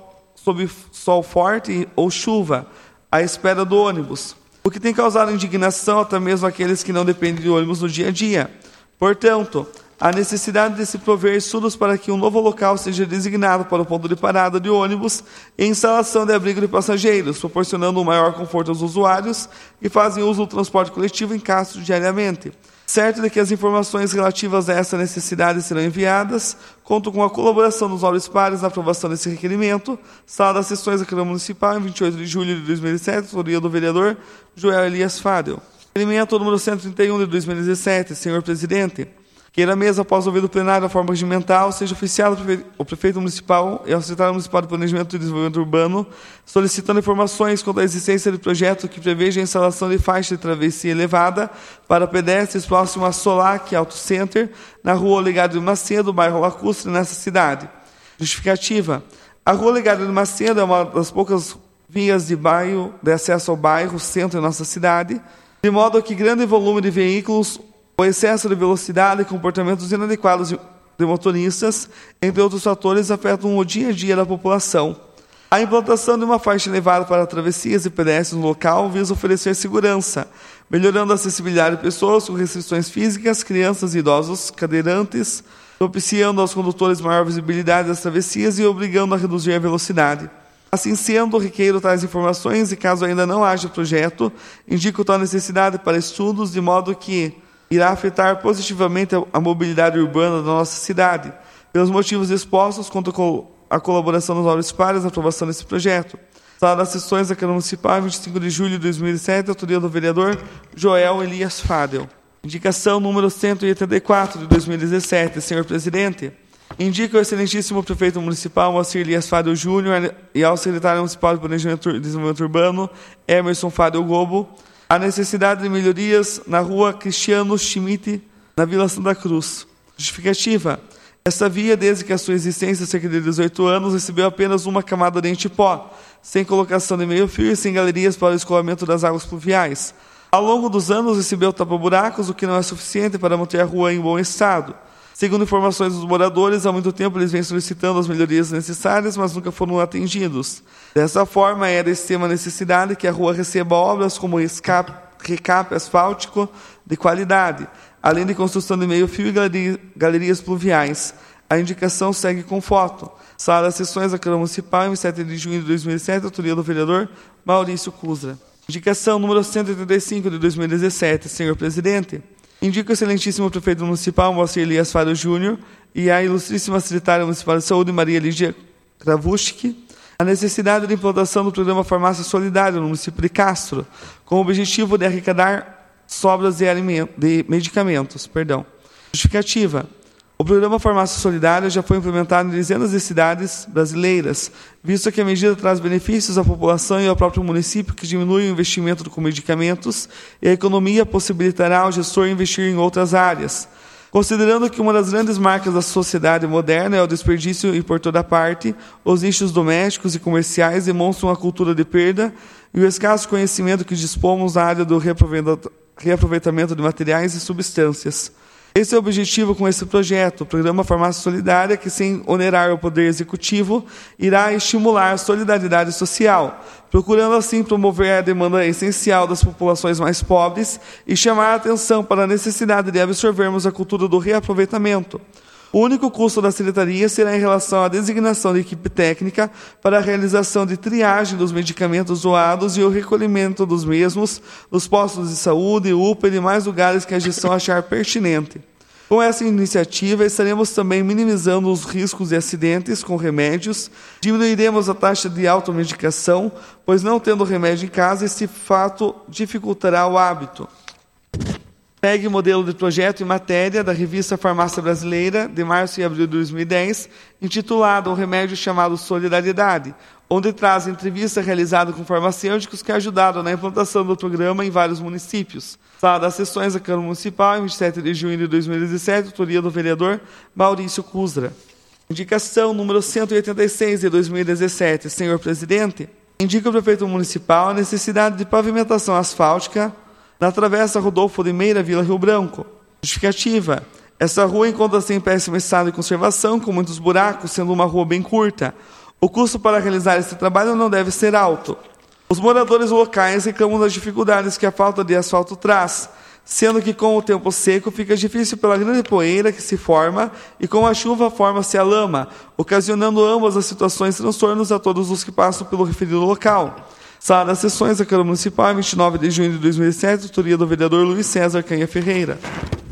sol forte ou chuva, à espera do ônibus, o que tem causado indignação até mesmo àqueles que não dependem de ônibus no dia a dia. Portanto, há necessidade de se prover estudos para que um novo local seja designado para o ponto de parada de ônibus e instalação de abrigo de passageiros, proporcionando um maior conforto aos usuários que fazem uso do transporte coletivo em Castro diariamente. Certo de que as informações relativas a essa necessidade serão enviadas, conto com a colaboração dos nobres pares na aprovação desse requerimento. Sala das Sessões da Câmara Municipal, em 28 de julho de 2017, autoria do vereador Joel Elias Fadel. Requerimento número 131 de 2017, senhor presidente. Queira a mesa, após ouvir o plenário da forma regimental, seja oficiado o prefeito municipal e ao secretário municipal de Planejamento e Desenvolvimento Urbano, solicitando informações quanto à existência de projeto que preveja a instalação de faixa de travessia elevada para pedestres próximo a Solac Auto Center, na rua Olegário de Macedo, bairro Lacustre, nessa cidade. Justificativa. A rua Olegário de Macedo é uma das poucas vias de acesso ao bairro centro de nossa cidade, de modo que grande volume de veículos, o excesso de velocidade e comportamentos inadequados de motoristas, entre outros fatores, afetam o dia a dia da população. A implantação de uma faixa elevada para travessias e pedestres no local visa oferecer segurança, melhorando a acessibilidade de pessoas com restrições físicas, crianças e idosos, cadeirantes, propiciando aos condutores maior visibilidade das travessias e obrigando a reduzir a velocidade. Assim sendo, requeiro tais informações e, caso ainda não haja projeto, indico tal necessidade para estudos, de modo que irá afetar positivamente a mobilidade urbana da nossa cidade. Pelos motivos expostos, conto com a colaboração dos nobres pares na aprovação desse projeto. Sala das Sessões da Câmara Municipal, 25 de julho de 2007, autoria do vereador Joel Elias Fadel. Indicação número 184 de 2017, senhor presidente. Indica o excelentíssimo prefeito municipal, Moacir Elias Fadel Júnior, e ao secretário municipal de Planejamento e Desenvolvimento Urbano, Emerson Fadel Gobo, a necessidade de melhorias na rua Cristiano Schmidt, na Vila Santa Cruz. Justificativa. Essa via, desde que a sua existência, cerca de 18 anos, recebeu apenas uma camada de entipó, sem colocação de meio-fio e sem galerias para o escoamento das águas pluviais. Ao longo dos anos, recebeu tapa-buracos, o que não é suficiente para manter a rua em bom estado. Segundo informações dos moradores, há muito tempo eles vêm solicitando as melhorias necessárias, mas nunca foram atendidos. Dessa forma, é de extrema necessidade que a rua receba obras como recape asfáltico de qualidade, além de construção de meio-fio e galerias pluviais. A indicação segue com foto. Sala das Sessões da Câmara Municipal, em 7 de junho de 2007, autoria do vereador Maurício Cusra. Indicação número 185 de 2017, senhor presidente. Indica o excelentíssimo prefeito municipal, Moacir Elias Fadel Júnior, e a ilustríssima secretária municipal de saúde, Maria Lídia Kravuschke, a necessidade de implantação do programa Farmácia Solidária no município de Castro, com o objetivo de arrecadar sobras de medicamentos. Justificativa. O programa Farmácia Solidária já foi implementado em dezenas de cidades brasileiras, visto que a medida traz benefícios à população e ao próprio município, que diminui o investimento com medicamentos, e a economia possibilitará ao gestor investir em outras áreas. Considerando que uma das grandes marcas da sociedade moderna é o desperdício e, por toda parte, os nichos domésticos e comerciais demonstram a cultura de perda e o escasso conhecimento que dispomos na área do reaproveitamento de materiais e substâncias. Esse é o objetivo com esse projeto, o Programa Farmácia Solidária, que, sem onerar o Poder Executivo, irá estimular a solidariedade social, procurando assim promover a demanda essencial das populações mais pobres e chamar a atenção para a necessidade de absorvermos a cultura do reaproveitamento. O único custo da secretaria será em relação à designação de equipe técnica para a realização de triagem dos medicamentos doados e o recolhimento dos mesmos nos postos de saúde, UPA e demais lugares que a gestão achar pertinente. Com essa iniciativa, estaremos também minimizando os riscos de acidentes com remédios, diminuiremos a taxa de automedicação, pois não tendo remédio em casa, esse fato dificultará o hábito. Segue modelo de projeto e matéria da revista Farmácia Brasileira, de março e abril de 2010, intitulado Um Remédio Chamado Solidariedade, onde traz entrevista realizada com farmacêuticos que ajudaram na implantação do programa em vários municípios. Sala das Sessões da Câmara Municipal, em 27 de junho de 2017, autoria do vereador Maurício Cusra. Indicação número 186 de 2017, senhor presidente. Indica o prefeito municipal a necessidade de pavimentação asfáltica na Travessa Rodolfo de Meira, Vila Rio Branco. Justificativa. Essa rua encontra-se em péssimo estado de conservação, com muitos buracos, sendo uma rua bem curta. O custo para realizar esse trabalho não deve ser alto. Os moradores locais reclamam das dificuldades que a falta de asfalto traz, sendo que com o tempo seco fica difícil pela grande poeira que se forma e com a chuva forma-se a lama, ocasionando ambas as situações transtornos a todos os que passam pelo referido local. Sala das Sessões da Câmara Municipal, 29 de junho de 2007, autoria do vereador Luiz César Canha Ferreira.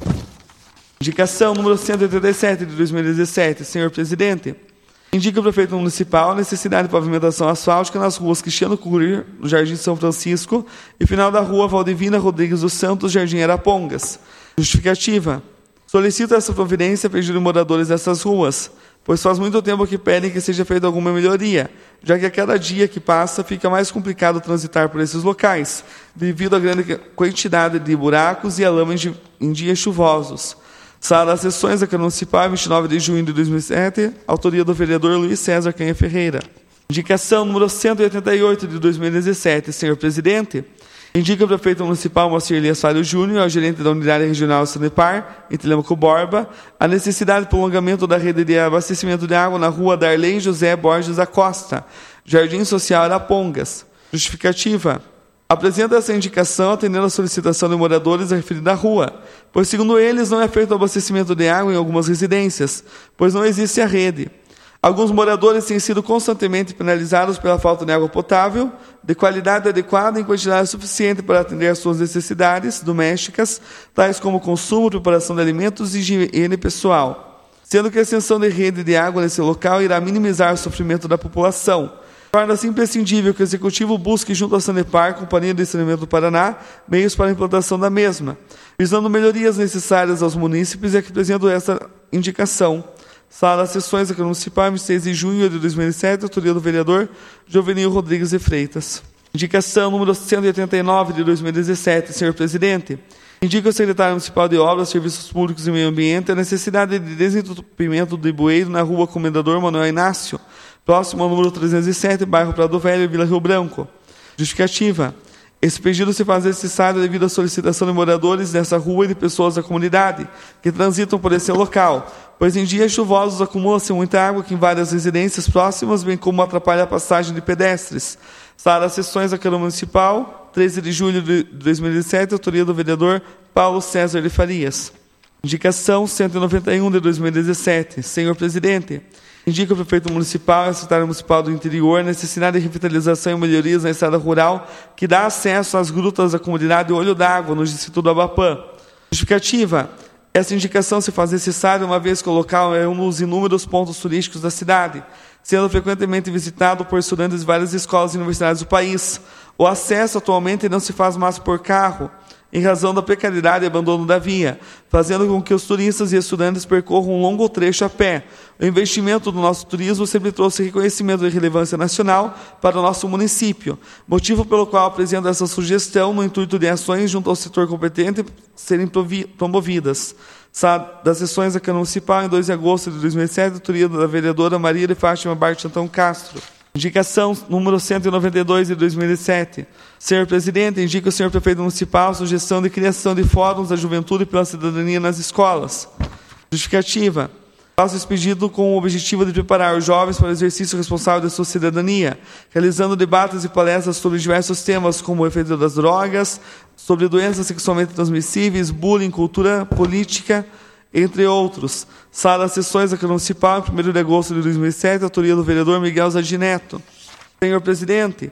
Indicação número 187 de 2017. Senhor presidente, indica o prefeito municipal a necessidade de pavimentação asfáltica nas ruas Cristiano Cury, no Jardim São Francisco, e final da rua Valdivina Rodrigues dos Santos, Jardim Arapongas. Justificativa. Solicito essa providência a pedido de moradores dessas ruas, pois faz muito tempo que pedem que seja feita alguma melhoria, já que a cada dia que passa fica mais complicado transitar por esses locais, devido à grande quantidade de buracos e a lama em dias chuvosos. Sala das sessões da Câmara Municipal, 29 de junho de 2007, autoria do vereador Luiz César Canha Ferreira. Indicação número 188 de 2017. Senhor presidente, indica o prefeito municipal Moacir Elias Falho Júnior, ao gerente da unidade regional Sanepar, em Telêmaco Borba, a necessidade de prolongamento da rede de abastecimento de água na rua Darley José Borges da Costa, Jardim Social Arapongas. Justificativa. Apresenta essa indicação atendendo a solicitação de moradores da referida rua, pois, segundo eles, não é feito o abastecimento de água em algumas residências, pois não existe a rede. Alguns moradores têm sido constantemente penalizados pela falta de água potável, de qualidade adequada e em quantidade suficiente para atender às suas necessidades domésticas, tais como consumo, preparação de alimentos e higiene pessoal, sendo que a extensão de rede de água nesse local irá minimizar o sofrimento da população. Torna-se imprescindível que o Executivo busque, junto à Sanepar, Companhia de Saneamento do Paraná, meios para a implantação da mesma, visando melhorias necessárias aos munícipes, e aqui apresento essa indicação. Sala das sessões da Câmara Municipal, 26 de junho de 2007, autoria do vereador Jovenil Rodrigues de Freitas. Indicação número 189 de 2017. Senhor presidente, indica o secretário municipal de Obras, Serviços Públicos e Meio Ambiente a necessidade de desentupimento de bueiro na rua Comendador Manuel Inácio, próximo ao número 307, bairro Prado Velho, Vila Rio Branco. Justificativa. Esse pedido se faz necessário devido à solicitação de moradores dessa rua e de pessoas da comunidade que transitam por esse local, pois em dias chuvosos acumula-se muita água que invade as residências próximas, bem como atrapalha a passagem de pedestres. Sala das sessões da Câmara Municipal, 13 de julho de 2017, autoria do vereador Paulo César de Farias. Indicação 191 de 2017. Senhor presidente, indica o prefeito municipal e a secretária municipal do interior a necessidade de revitalização e melhorias na estrada rural que dá acesso às grutas da comunidade Olho d'Água, no distrito do Abapã. Justificativa. Essa indicação se faz necessária uma vez que o local é um dos inúmeros pontos turísticos da cidade, sendo frequentemente visitado por estudantes de várias escolas e universidades do país. O acesso atualmente não se faz mais por carro, em razão da precariedade e abandono da via, fazendo com que os turistas e estudantes percorram um longo trecho a pé. O investimento do nosso turismo sempre trouxe reconhecimento de relevância nacional para o nosso município, motivo pelo qual apresento essa sugestão no intuito de ações junto ao setor competente serem promovidas. Das sessões da Câmara Municipal, em 2 de agosto de 2007, autoria da vereadora Maria de Fátima Bart Antão Castro. Indicação número 192 de 2007. Senhor presidente, indica o senhor prefeito municipal a sugestão de criação de fóruns da juventude pela cidadania nas escolas. Justificativa. Faço esse pedido com o objetivo de preparar os jovens para o exercício responsável da sua cidadania, realizando debates e palestras sobre diversos temas, como o efeito das drogas, sobre doenças sexualmente transmissíveis, bullying, cultura, política, entre outros. Sala das sessões da Câmara Municipal, em 1º de agosto de 2007, autoria do vereador Miguel Zagineto. Senhor presidente,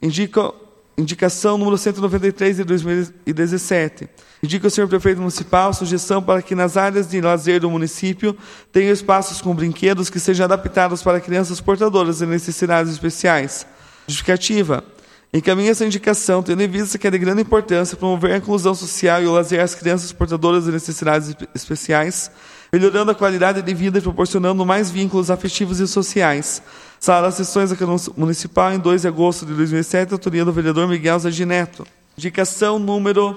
indicação número 193 de 2017. Indica o senhor prefeito municipal sugestão para que nas áreas de lazer do município tenham espaços com brinquedos que sejam adaptados para crianças portadoras de necessidades especiais. Justificativa. Encaminha essa indicação, tendo em vista que é de grande importância promover a inclusão social e o lazer às crianças portadoras de necessidades especiais, melhorando a qualidade de vida e proporcionando mais vínculos afetivos e sociais. Sala das sessões da Câmara Municipal, em 2 de agosto de 2007, autoria do vereador Miguel Zagineto. Indicação número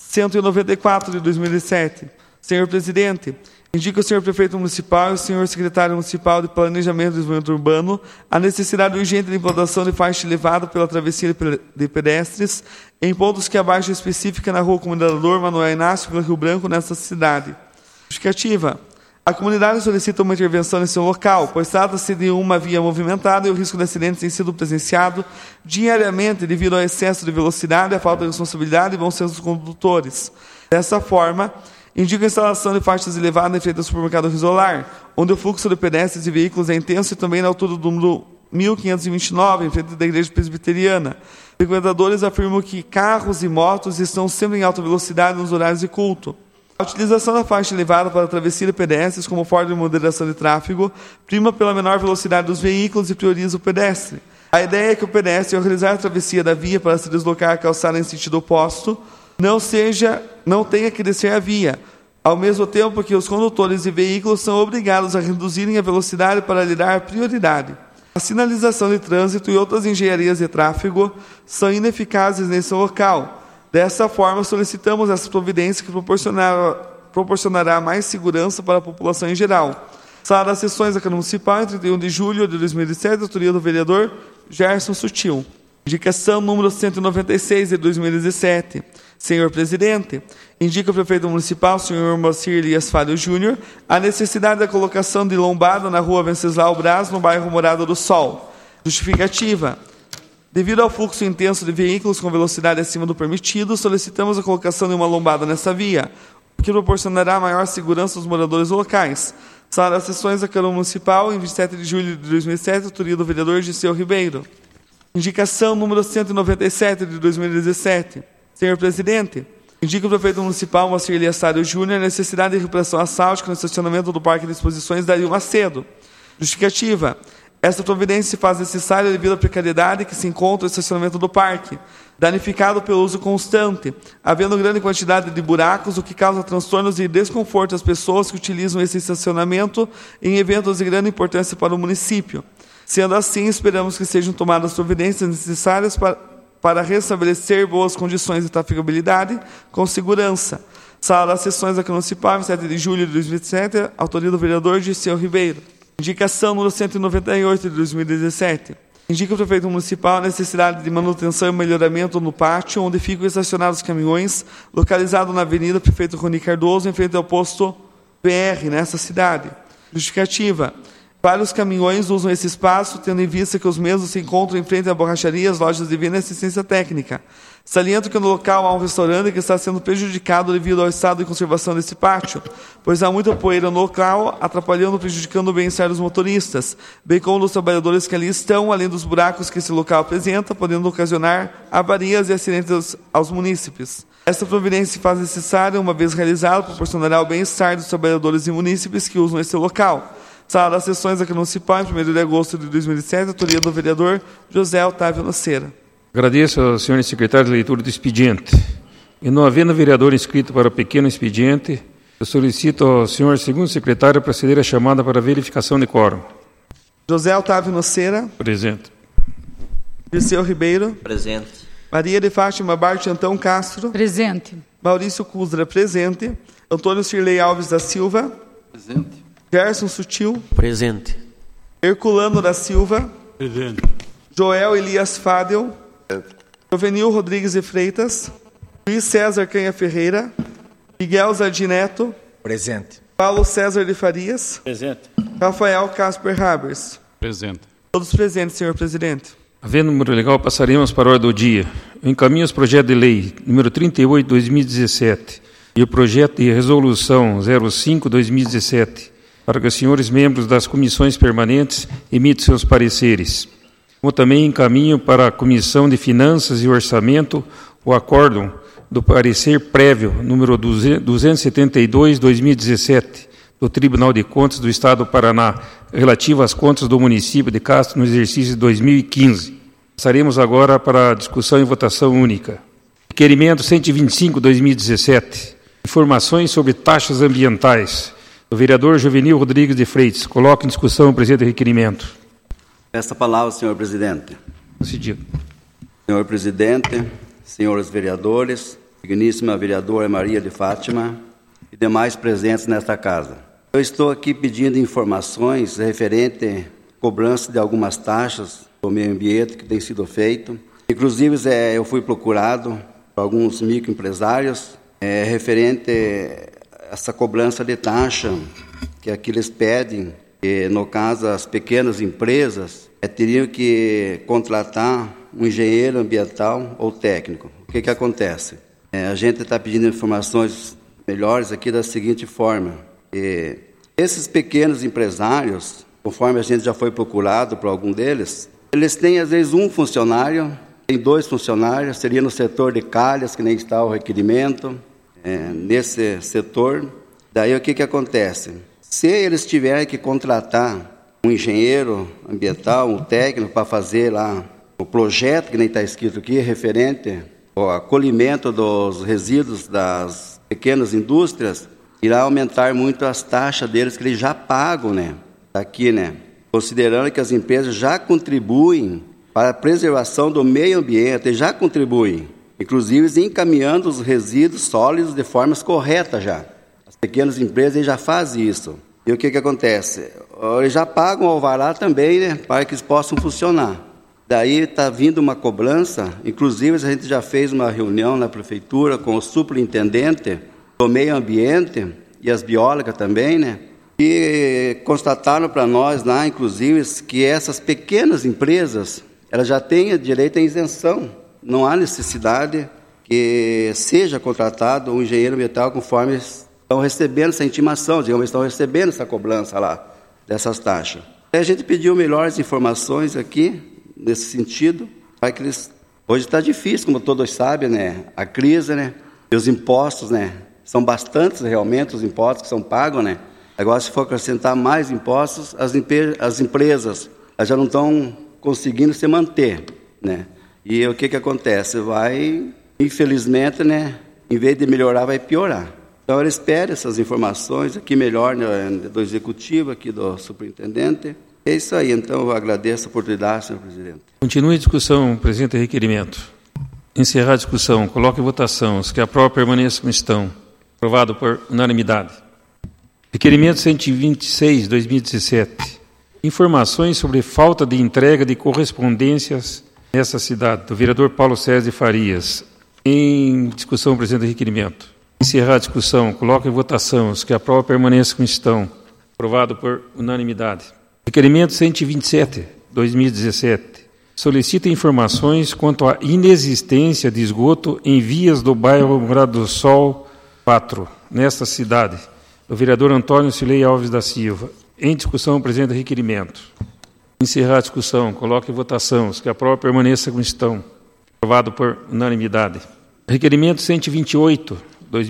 194 de 2007. Senhor presidente, indica o senhor prefeito municipal e o senhor secretário municipal de Planejamento e Desenvolvimento Urbano a necessidade urgente de implantação de faixa elevada pela travessia de pedestres em pontos que abaixo específica na rua Comendador Manuel Inácio, Vila Rio Branco, nesta cidade. Justificativa. A comunidade solicita uma intervenção nesse local, pois trata-se de uma via movimentada e o risco de acidentes tem sido presenciado diariamente devido ao excesso de velocidade, à falta de responsabilidade e bom senso dos condutores. Dessa forma, indica a instalação de faixas elevadas em frente ao supermercado Risolar, onde o fluxo de pedestres e veículos é intenso, e também na altura do número 1529, em frente da Igreja Presbiteriana. Frequentadores afirmam que carros e motos estão sempre em alta velocidade nos horários de culto. A utilização da faixa elevada para travessia de pedestres como forma de moderação de tráfego prima pela menor velocidade dos veículos e prioriza o pedestre. A ideia é que o pedestre, ao realizar a travessia da via para se deslocar a calçada em sentido oposto, não tenha que descer a via, ao mesmo tempo que os condutores e veículos são obrigados a reduzirem a velocidade para lhe dar prioridade. A sinalização de trânsito e outras engenharias de tráfego são ineficazes nesse local. Dessa forma, solicitamos essa providência que proporcionará mais segurança para a população em geral. Sala das Sessões da Câmara Municipal, em 31 de julho de 2007, autoria do vereador Gerson Sutil. Indicação número 196 de 2017. Senhor Presidente, indica o prefeito municipal, senhor Moacir Elias Fábio Júnior, a necessidade da colocação de lombada na rua Venceslau Braz, no bairro Morada do Sol. Justificativa. Devido ao fluxo intenso de veículos com velocidade acima do permitido, solicitamos a colocação de uma lombada nessa via, o que proporcionará maior segurança aos moradores locais. Sala das Sessões da Câmara Municipal, em 27 de julho de 2007, autoria do vereador Giseu Ribeiro. Indicação número 197 de 2017. Senhor Presidente, indica o prefeito municipal, Moacir Elias Fábio Júnior, a necessidade de repressão asfáltica no estacionamento do Parque de Exposições Dario Macedo. Justificativa. Esta providência se faz necessária devido à precariedade que se encontra o estacionamento do parque, danificado pelo uso constante, havendo grande quantidade de buracos, o que causa transtornos e desconforto às pessoas que utilizam esse estacionamento em eventos de grande importância para o município. Sendo assim, esperamos que sejam tomadas providências necessárias para restabelecer boas condições de trafegabilidade com segurança. Sala das Sessões da Câmara Municipal, 7 de julho de 2007, autoria do vereador Giseu Ribeiro. Indicação número 198 de 2017. Indica o prefeito municipal a necessidade de manutenção e melhoramento no pátio onde ficam estacionados caminhões, localizado na Avenida Prefeito Rony Cardoso, em frente ao posto PR, nessa cidade. Justificativa. Vários caminhões usam esse espaço, tendo em vista que os mesmos se encontram em frente a borracharias, lojas de venda e assistência técnica. Saliento que no local há um restaurante que está sendo prejudicado devido ao estado de conservação desse pátio, pois há muita poeira no local, atrapalhando e prejudicando o bem-estar dos motoristas, bem como dos trabalhadores que ali estão, além dos buracos que esse local apresenta, podendo ocasionar avarias e acidentes aos munícipes. Esta providência se faz necessária, uma vez realizada, proporcionará o bem-estar dos trabalhadores e munícipes que usam esse local. Sala das Sessões da Câmara Municipal, em 1º de agosto de 2007, autoria do vereador José Otávio Noceira. Agradeço ao senhor secretário de leitura do expediente. E não havendo vereador inscrito para o pequeno expediente, eu solicito ao senhor segundo secretário proceder à chamada para verificação de quórum. José Otávio Noceira. Presente. Giseu Ribeiro. Presente. Maria de Fátima Bart Antão Castro. Presente. Maurício Cusra, presente. Antônio Cirlei Alves da Silva. Presente. Gerson Sutil. Presente. Herculano da Silva. Presente. Joel Elias Fadel. Jovenil Rodrigues de Freitas. Luiz César Canha Ferreira. Miguel Zardineto. Presente. Paulo César de Farias. Presente. Rafael Casper Habers. Presente. Todos presentes, senhor presidente. Havendo número legal, passaremos para a ordem do dia. Eu encaminho os projetos de lei número 38 de 2017 e o projeto de resolução 05/2017 para que os senhores membros das comissões permanentes emitam seus pareceres. Como também encaminho para a Comissão de Finanças e Orçamento o acórdão do parecer prévio número 272/2017 do Tribunal de Contas do Estado do Paraná, relativo às contas do município de Castro no exercício de 2015. Passaremos agora para a discussão e votação única. Requerimento 125/2017. Informações sobre taxas ambientais. Do vereador Jovenil Rodrigues de Freitas. Coloco em discussão o presente requerimento. Esta palavra, senhor presidente. Concedido. Senhor presidente, senhores vereadores, digníssima vereadora Maria de Fátima e demais presentes nesta casa. Eu estou aqui pedindo informações referente à cobrança de algumas taxas do meio ambiente que tem sido feito. Inclusive, eu fui procurado por alguns microempresários referente a essa cobrança de taxa que aqui eles pedem, que, no caso, as pequenas empresas teriam que contratar um engenheiro ambiental ou técnico. O que acontece? A gente está pedindo informações melhores aqui da seguinte forma. Esses pequenos empresários, conforme a gente já foi procurado por algum deles, eles têm às vezes um funcionário, tem 2 funcionários, seria no setor de calhas, que nem está o requerimento, nesse setor. Daí o que acontece? Se eles tiverem que contratar um engenheiro ambiental, um técnico para fazer lá o projeto, que nem está escrito aqui, referente ao acolhimento dos resíduos das pequenas indústrias, irá aumentar muito as taxas deles que eles já pagam, aqui, considerando que as empresas já contribuem para a preservação do meio ambiente, já contribuem, inclusive encaminhando os resíduos sólidos de formas corretas já. As pequenas empresas já fazem isso. E o que acontece? Eles já pagam o alvará também, para que eles possam funcionar. Daí está vindo uma cobrança, inclusive a gente já fez uma reunião na prefeitura com o superintendente do meio ambiente e as biólogas também, e constataram para nós lá, inclusive, que essas pequenas empresas, elas já têm direito à isenção. Não há necessidade que seja contratado um engenheiro ambiental conforme estão recebendo essa intimação, digamos, estão recebendo essa cobrança lá, dessas taxas. A gente pediu melhores informações aqui, nesse sentido, para que eles... Hoje está difícil, como todos sabem, a crise, e os impostos, são bastantes realmente os impostos que são pagos, Agora, se for acrescentar mais impostos, as empresas já não estão conseguindo se manter, E o que acontece? Vai, infelizmente, em vez de melhorar, vai piorar. Então, eu espero essas informações aqui melhor do executivo, aqui do superintendente. É isso aí, então eu agradeço a oportunidade, senhor presidente. Continue a discussão, presidente, requerimento. Encerrar a discussão, coloque em votação. Os que aprovam permaneçam como estão. Aprovado por unanimidade. Requerimento 126, 2017. Informações sobre falta de entrega de correspondências nessa cidade, do vereador Paulo César de Farias. Em discussão, presidente, do requerimento. Encerrar a discussão, coloque em votação. Os que aprovam permaneçam como estão. Aprovado por unanimidade. Requerimento 127, 2017. Solicita informações quanto à inexistência de esgoto em vias do bairro Morada do Sol 4, nesta cidade, do vereador Antônio Cilei Alves da Silva. Em discussão, presidente do requerimento. Encerrar a discussão, coloque em votação. Os que aprovam permaneçam como estão. Aprovado por unanimidade. Requerimento 128,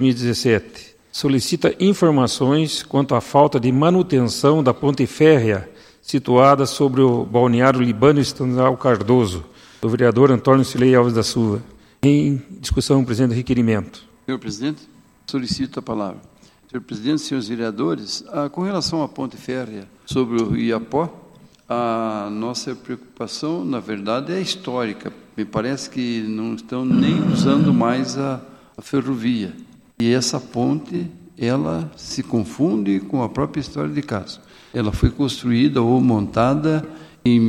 2017. Solicita informações quanto à falta de manutenção da ponte férrea situada sobre o balneário Libânio Stanal Cardoso, do vereador Antônio Cilei Alves da Silva. Em discussão, presidente do requerimento. Senhor presidente, solicito a palavra. Senhor presidente, senhores vereadores, com relação à ponte férrea sobre o Rio Iapó, a nossa preocupação, na verdade, é histórica. Me parece que não estão nem usando mais a ferrovia. E essa ponte, ela se confunde com a própria história de Castro. Ela foi construída ou montada em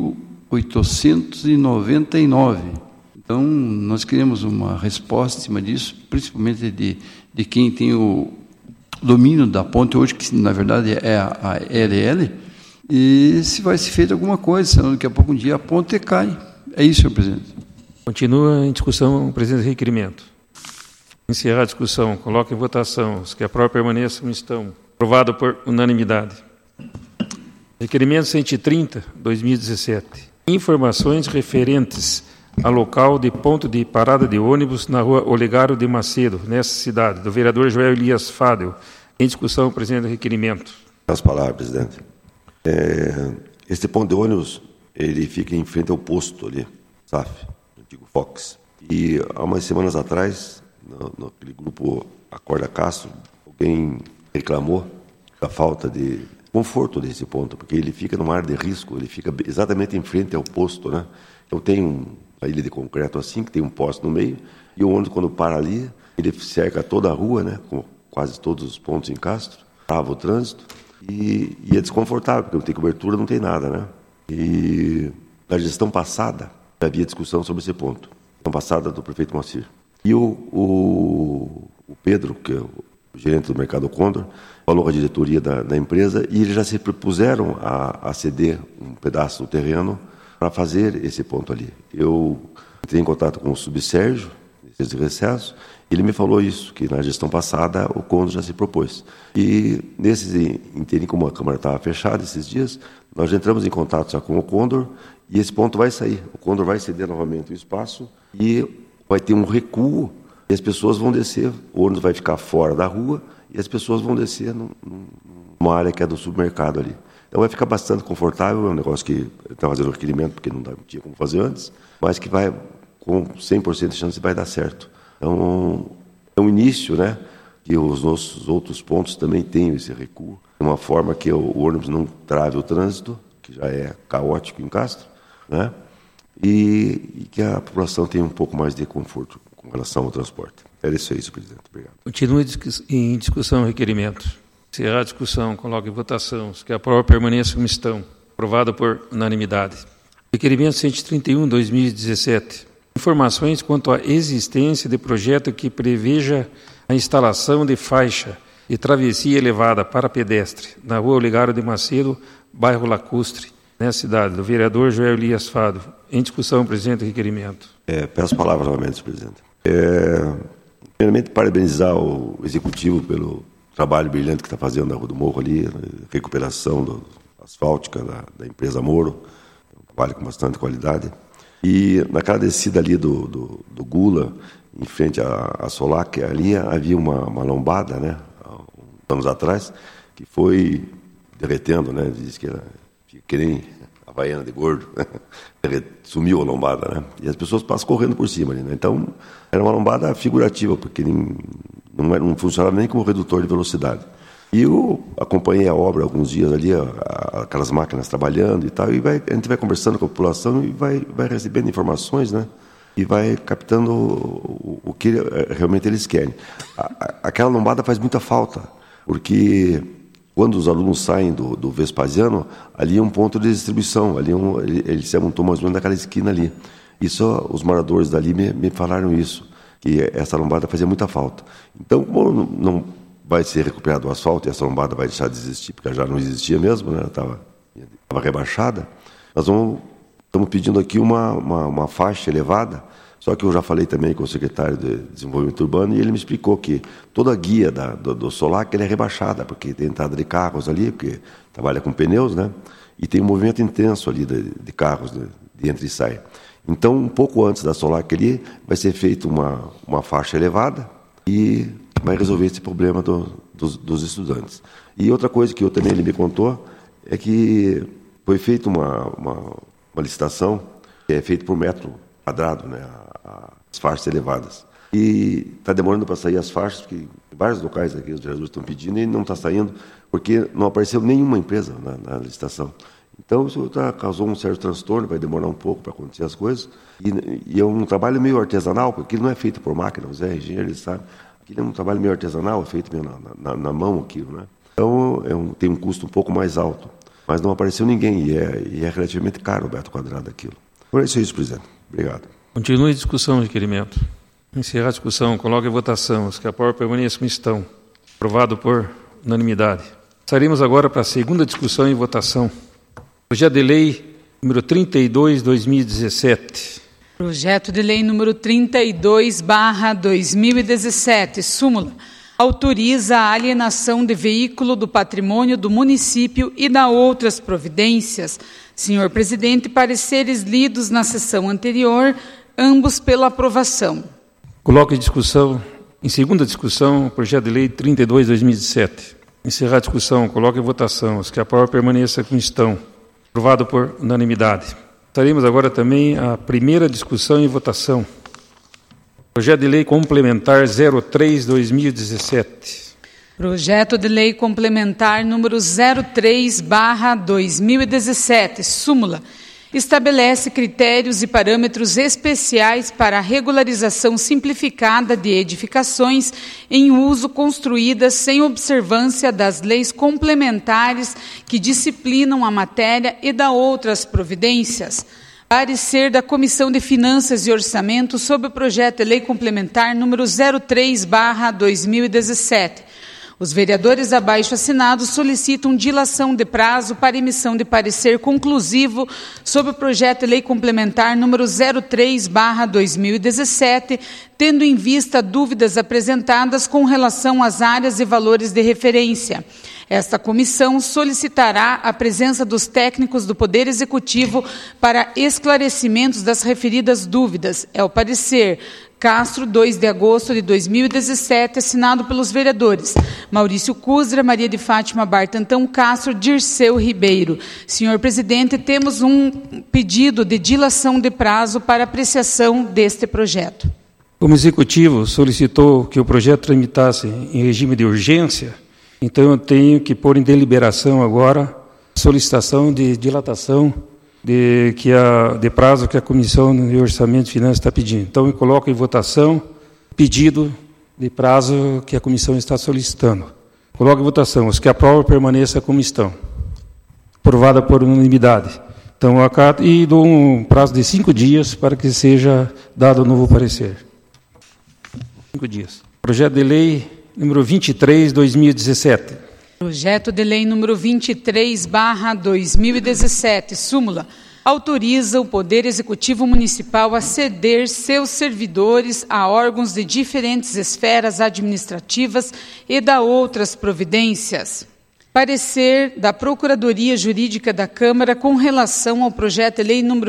1899. Então, nós queremos uma resposta em cima disso, principalmente de quem tem o domínio da ponte hoje, que na verdade é a RL, e se vai ser feita alguma coisa, senão daqui a pouco um dia a ponte cai. É isso, senhor presidente. Continua em discussão o presidente do requerimento. Encerrar a discussão, coloque em votação. Os que aprovam permaneçam como estão. Aprovado por unanimidade. Requerimento 130, 2017. Informações referentes a local de ponto de parada de ônibus na rua Olegário de Macedo, nessa cidade, do vereador Joel Elias Fadel. Em discussão, presidente do requerimento. As palavras, presidente. Esse ponto de ônibus, ele fica em frente ao posto ali, SAF, antigo Fox. E há umas semanas atrás, naquele grupo Acorda Castro, alguém reclamou da falta de conforto desse ponto, porque ele fica numa área de risco, ele fica exatamente em frente ao posto, Então tem uma ilha de concreto assim, que tem um poste no meio, e o ônibus, quando para ali, ele cerca toda a rua, como quase todos os pontos em Castro, trava o trânsito, e é desconfortável, porque não tem cobertura, não tem nada, E na gestão passada, havia discussão sobre esse ponto, gestão passada do prefeito Moacir. E o Pedro, que é o gerente do Mercado Condor, falou com a diretoria da empresa e eles já se propuseram a ceder um pedaço do terreno para fazer esse ponto ali. Eu entrei em contato com o subsérgio, nesse recesso, e ele me falou isso, que na gestão passada o Condor já se propôs. E nesse interim, como a Câmara estava fechada esses dias, nós já entramos em contato já com o Condor e esse ponto vai sair. O Condor vai ceder novamente o espaço e vai ter um recuo E as pessoas vão descer, o ônibus vai ficar fora da rua e as pessoas vão descer numa área que é do supermercado ali. Então vai ficar bastante confortável, é um negócio que está fazendo requerimento, porque não tinha como fazer antes, mas que vai, com 100% de chance, vai dar certo. Então, é um início, né, que os nossos outros pontos também têm esse recuo, de uma forma que o ônibus não trave o trânsito, que já é caótico em Castro, né, e que a população tenha um pouco mais de conforto com relação ao transporte. Era isso aí, senhor presidente. Obrigado. Continua em discussão o requerimento. Encerrar a discussão, coloque em votação. Os que aprovam, permaneçam como estão. Aprovado por unanimidade. Requerimento 131/2017. Informações quanto à existência de projeto que preveja a instalação de faixa de travessia elevada para pedestre na rua Olegário de Macedo, bairro Lacustre, nessa cidade, do vereador Joel Elias Fado. Em discussão, presidente, requerimento. Peço palavras novamente, senhor presidente. Primeiramente, parabenizar o executivo pelo trabalho brilhante que está fazendo na Rua do Morro ali, recuperação asfáltica da empresa Moro, um trabalho com bastante qualidade. E naquela descida ali do Gula, em frente à Solac, ali havia uma lombada, né, há uns anos atrás, que foi derretendo, né, diz que era que nem havaiana de gordo, sumiu a lombada, né, e as pessoas passam correndo por cima ali, né, então era uma lombada figurativa, porque não funcionava nem como redutor de velocidade. E eu acompanhei a obra alguns dias ali, aquelas máquinas trabalhando e tal, e a gente vai conversando com a população e vai recebendo informações, né? E vai captando o que realmente eles querem. Aquela lombada faz muita falta, porque quando os alunos saem do Vespasiano, ali é um ponto de distribuição, eles se amontam mais ou menos naquela esquina ali. E só os moradores dali me falaram isso, que essa lombada fazia muita falta. Então, como não vai ser recuperado o asfalto e essa lombada vai deixar de existir, porque já não existia mesmo, né? Estava rebaixada, nós estamos pedindo aqui uma faixa elevada, só que eu já falei também com o secretário de Desenvolvimento Urbano e ele me explicou que toda a guia do Solac é rebaixada, porque tem entrada de carros ali, porque trabalha com pneus, né? E tem um movimento intenso ali de carros, de entra e sai. Então, um pouco antes da Solac ali, vai ser feita uma faixa elevada e vai resolver esse problema dos estudantes. E outra coisa que também ele me contou é que foi feita uma licitação que é feita por metro quadrado, né, as faixas elevadas. E está demorando para sair as faixas, porque em vários locais aqui os vereadores estão pedindo e não está saindo, porque não apareceu nenhuma empresa na licitação. Então, isso causou um certo transtorno, vai demorar um pouco para acontecer as coisas. E é um trabalho meio artesanal, porque aquilo não é feito por máquina, os engenheiros sabem. Aquilo é um trabalho meio artesanal, é feito meio na mão aquilo, né? Então, tem um custo um pouco mais alto. Mas não apareceu ninguém, e é relativamente caro o metro quadrado aquilo. Por isso é isso, presidente. Obrigado. Continue a discussão do requerimento. Encerrar a discussão, coloque em votação. Os que aprovam, permaneçam como estão. Aprovado por unanimidade. Passaremos agora para a segunda discussão e votação. Projeto de Lei número 32/2017. Projeto de Lei número 32/2017, súmula, autoriza a alienação de veículo do patrimônio do município e dá outras providências. Senhor presidente, pareceres lidos na sessão anterior, ambos pela aprovação. Coloco em discussão, em segunda discussão, o projeto de lei 32/2017. Encerrar a discussão, coloco em votação. Os que aprovam, permaneçam como estão. Aprovado por unanimidade. Estaremos agora também a primeira discussão e votação. Projeto de Lei Complementar 03/2017. Projeto de Lei Complementar número 03/2017, súmula, estabelece critérios e parâmetros especiais para a regularização simplificada de edificações em uso construídas sem observância das leis complementares que disciplinam a matéria e dá outras providências. Parecer da Comissão de Finanças e Orçamento sobre o projeto de lei complementar número 03/2017. Os vereadores abaixo assinados solicitam dilação de prazo para emissão de parecer conclusivo sobre o projeto de lei complementar número 03/2017, tendo em vista dúvidas apresentadas com relação às áreas e valores de referência. Esta comissão solicitará a presença dos técnicos do Poder Executivo para esclarecimentos das referidas dúvidas. É o parecer Castro, 2 de agosto de 2017, assinado pelos vereadores Maurício Cusra, Maria de Fátima Bartantão Castro, Dirceu Ribeiro. Senhor presidente, temos um pedido de dilação de prazo para apreciação deste projeto. Como executivo solicitou que o projeto tramitasse em regime de urgência, então eu tenho que pôr em deliberação agora a solicitação de dilatação de prazo que a Comissão de Orçamento e Finanças está pedindo. Então, eu coloco em votação o pedido de prazo que a comissão está solicitando. Coloco em votação. Os que aprovam, permaneçam como estão. Aprovada por unanimidade. Então, eu acato e dou um prazo de 5 dias para que seja dado o novo parecer. 5 dias. Projeto de lei número 23, 2017. Projeto de lei número 23/2017, súmula, autoriza o Poder Executivo Municipal a ceder seus servidores a órgãos de diferentes esferas administrativas e da outras providências. Parecer da Procuradoria Jurídica da Câmara com relação ao projeto de lei número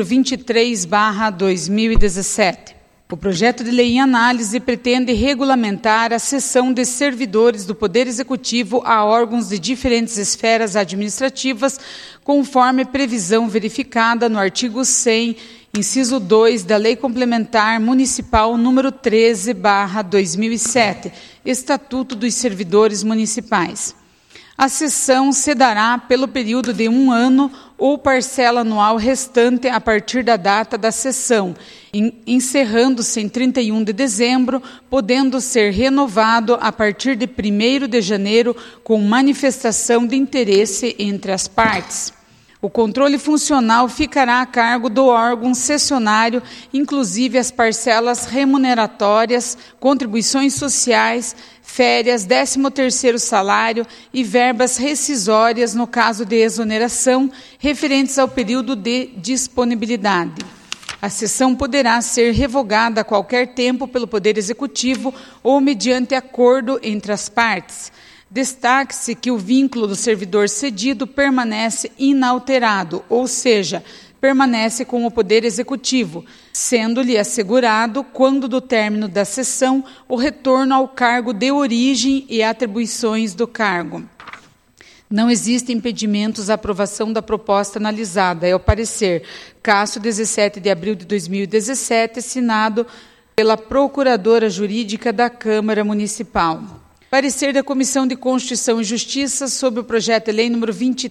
23/2017. O projeto de lei em análise pretende regulamentar a cessão de servidores do Poder Executivo a órgãos de diferentes esferas administrativas, conforme previsão verificada no artigo 100, inciso 2 da Lei Complementar Municipal número 13/2007, Estatuto dos Servidores Municipais. A cessão se dará pelo período de 1 ano ou parcela anual restante a partir da data da cessão, encerrando-se em 31 de dezembro, podendo ser renovado a partir de 1º de janeiro com manifestação de interesse entre as partes. O controle funcional ficará a cargo do órgão cessionário, inclusive as parcelas remuneratórias, contribuições sociais, férias, 13º salário e verbas rescisórias no caso de exoneração, referentes ao período de disponibilidade. A cessão poderá ser revogada a qualquer tempo pelo Poder Executivo ou mediante acordo entre as partes. Destaque-se que o vínculo do servidor cedido permanece inalterado, ou seja, permanece com o Poder Executivo, sendo-lhe assegurado, quando do término da cessão, o retorno ao cargo de origem e atribuições do cargo. Não existem impedimentos à aprovação da proposta analisada. É o parecer Castro, 17 de abril de 2017, assinado pela Procuradora Jurídica da Câmara Municipal. Parecer da Comissão de Constituição e Justiça sobre o projeto de lei número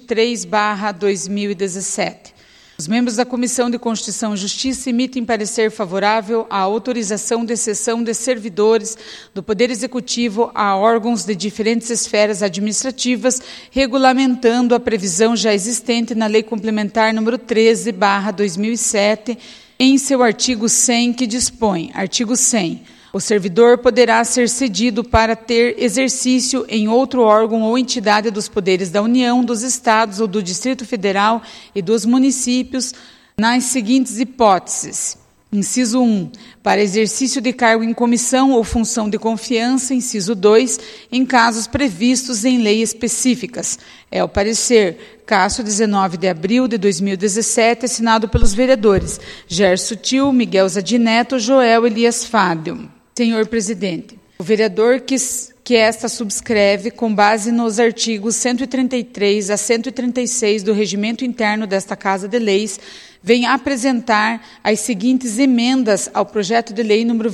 23/2017. Os membros da Comissão de Constituição e Justiça emitem parecer favorável à autorização de cessão de servidores do Poder Executivo a órgãos de diferentes esferas administrativas, regulamentando a previsão já existente na Lei Complementar número 13/2007, em seu artigo 100, que dispõe, artigo 100, o servidor poderá ser cedido para ter exercício em outro órgão ou entidade dos poderes da União, dos Estados ou do Distrito Federal e dos municípios, nas seguintes hipóteses. Inciso 1, para exercício de cargo em comissão ou função de confiança. Inciso 2, em casos previstos em lei específicas. É o parecer Castro, 19 de abril de 2017, assinado pelos vereadores Gerson Til, Miguel Zadineto, Joel Elias Fábio. Senhor presidente, o vereador que esta subscreve, com base nos artigos 133 a 136 do regimento interno desta Casa de Leis, vem apresentar as seguintes emendas ao projeto de lei número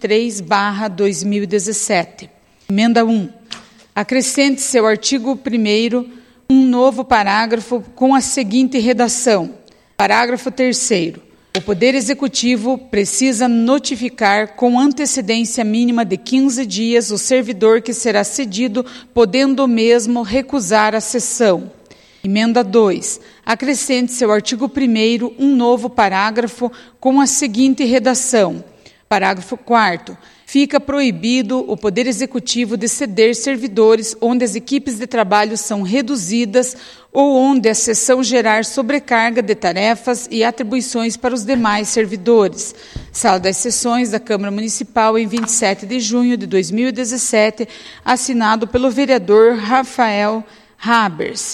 23/2017. Emenda 1. Acrescente-se ao artigo 1º um novo parágrafo com a seguinte redação. Parágrafo 3º. O Poder Executivo precisa notificar com antecedência mínima de 15 dias o servidor que será cedido, podendo o mesmo recusar a cessão. Emenda 2. Acrescente-se ao artigo 1º um novo parágrafo com a seguinte redação. Parágrafo 4º. Fica proibido o Poder Executivo de ceder servidores onde as equipes de trabalho são reduzidas ou onde a cessão gerar sobrecarga de tarefas e atribuições para os demais servidores. Sala das Sessões da Câmara Municipal, em 27 de junho de 2017, assinado pelo vereador Rafael Habers.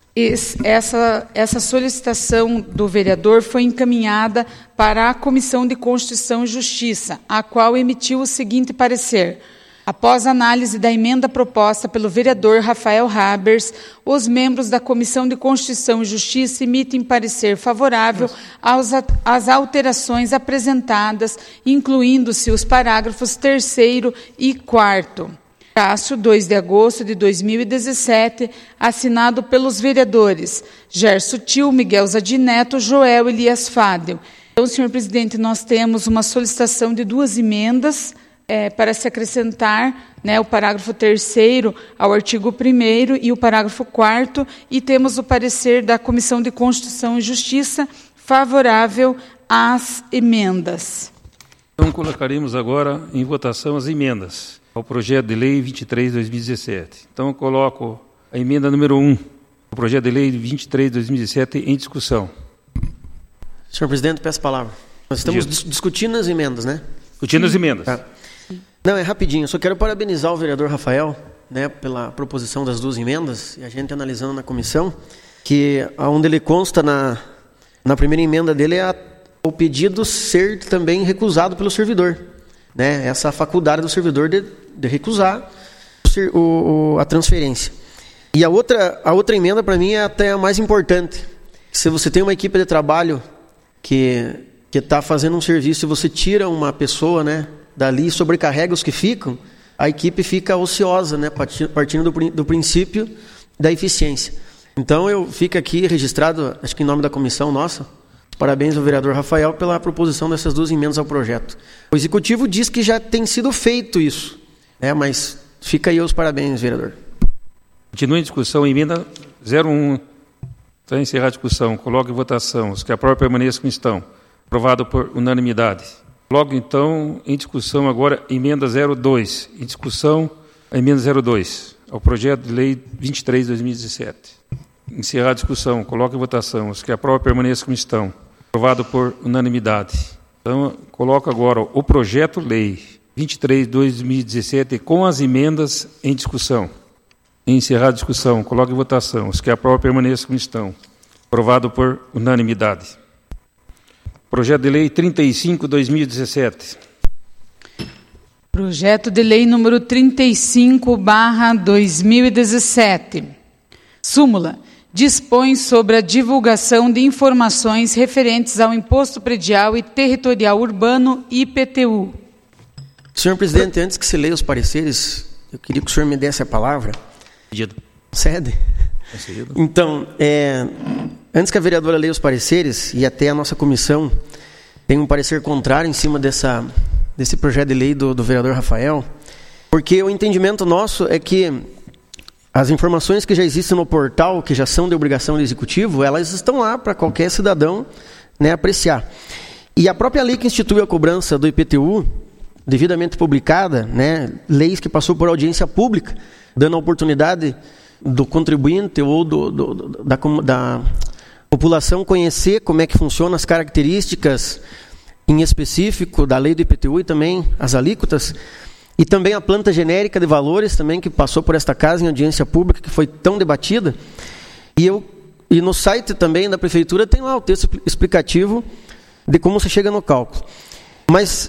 Essa solicitação do vereador foi encaminhada para a Comissão de Constituição e Justiça, a qual emitiu o seguinte parecer. Após análise da emenda proposta pelo vereador Rafael Habers, os membros da Comissão de Constituição e Justiça emitem parecer favorável às alterações apresentadas, incluindo-se os parágrafos 3º e 4º. 2 de agosto de 2017, assinado pelos vereadores Gerson Til, Miguel Zadim Neto, Joel Elias Fadel. Então, senhor presidente, nós temos uma solicitação de 2 emendas para se acrescentar, né, o parágrafo 3º ao artigo 1º e o parágrafo 4º, e temos o parecer da Comissão de Constituição e Justiça favorável às emendas. Então, colocaremos agora em votação as emendas ao projeto de lei 23/2017. Então, eu coloco a emenda número 1, o projeto de lei 23/2017 em discussão. Senhor presidente, peço a palavra. Nós estamos discutindo as emendas, né? Discutindo as emendas. Tá. Não, é rapidinho. Só quero parabenizar o vereador Rafael, né, pela proposição das 2 emendas, e a gente analisando na comissão, que onde ele consta na primeira emenda dele é o pedido ser também recusado pelo servidor. Né, essa faculdade do servidor de recusar a transferência. E a outra emenda, para mim, é até a mais importante. Se você tem uma equipe de trabalho que está fazendo um serviço e você tira uma pessoa, né, dali e sobrecarrega os que ficam, a equipe fica ociosa, né, partindo do princípio da eficiência. Então, eu fico aqui registrado, acho que em nome da comissão nossa, parabéns ao vereador Rafael pela proposição dessas 2 emendas ao projeto. O Executivo diz que já tem sido feito isso, né, mas fica aí os parabéns, vereador. Continua em discussão a emenda 01. Está encerrada a discussão. Coloque em votação. Os que aprovam permaneçam como estão. Aprovado por unanimidade. Logo, então, em discussão agora, emenda 02. Em discussão, a emenda 02, ao projeto de lei 23/2017. Encerrada a discussão. Coloque em votação. Os que aprovam permaneçam como estão. Aprovado por unanimidade. Então, coloco agora o projeto lei 23/2017 com as emendas em discussão. Encerrada a discussão. Coloque em votação. Os que aprovam permaneçam como estão. Aprovado por unanimidade. Projeto de lei 35/2017. Projeto de lei número 35/2017. Súmula. Dispõe sobre a divulgação de informações referentes ao Imposto Predial e Territorial Urbano, IPTU. Senhor presidente, antes que se leia os pareceres, eu queria que o senhor me desse a palavra. Pedido. Cede? Então, antes que a vereadora leia os pareceres, e até a nossa comissão tem um parecer contrário em cima desse projeto de lei do vereador Rafael, porque o entendimento nosso é que as informações que já existem no portal, que já são de obrigação do Executivo, elas estão lá para qualquer cidadão, né, apreciar. E a própria lei que institui a cobrança do IPTU, devidamente publicada, né, leis que passou por audiência pública, dando a oportunidade do contribuinte ou da população conhecer como é que funciona as características em específico da lei do IPTU e também as alíquotas, e também a planta genérica de valores também que passou por esta casa em audiência pública, que foi tão debatida. E no site também da prefeitura tem lá o texto explicativo de como se chega no cálculo. Mas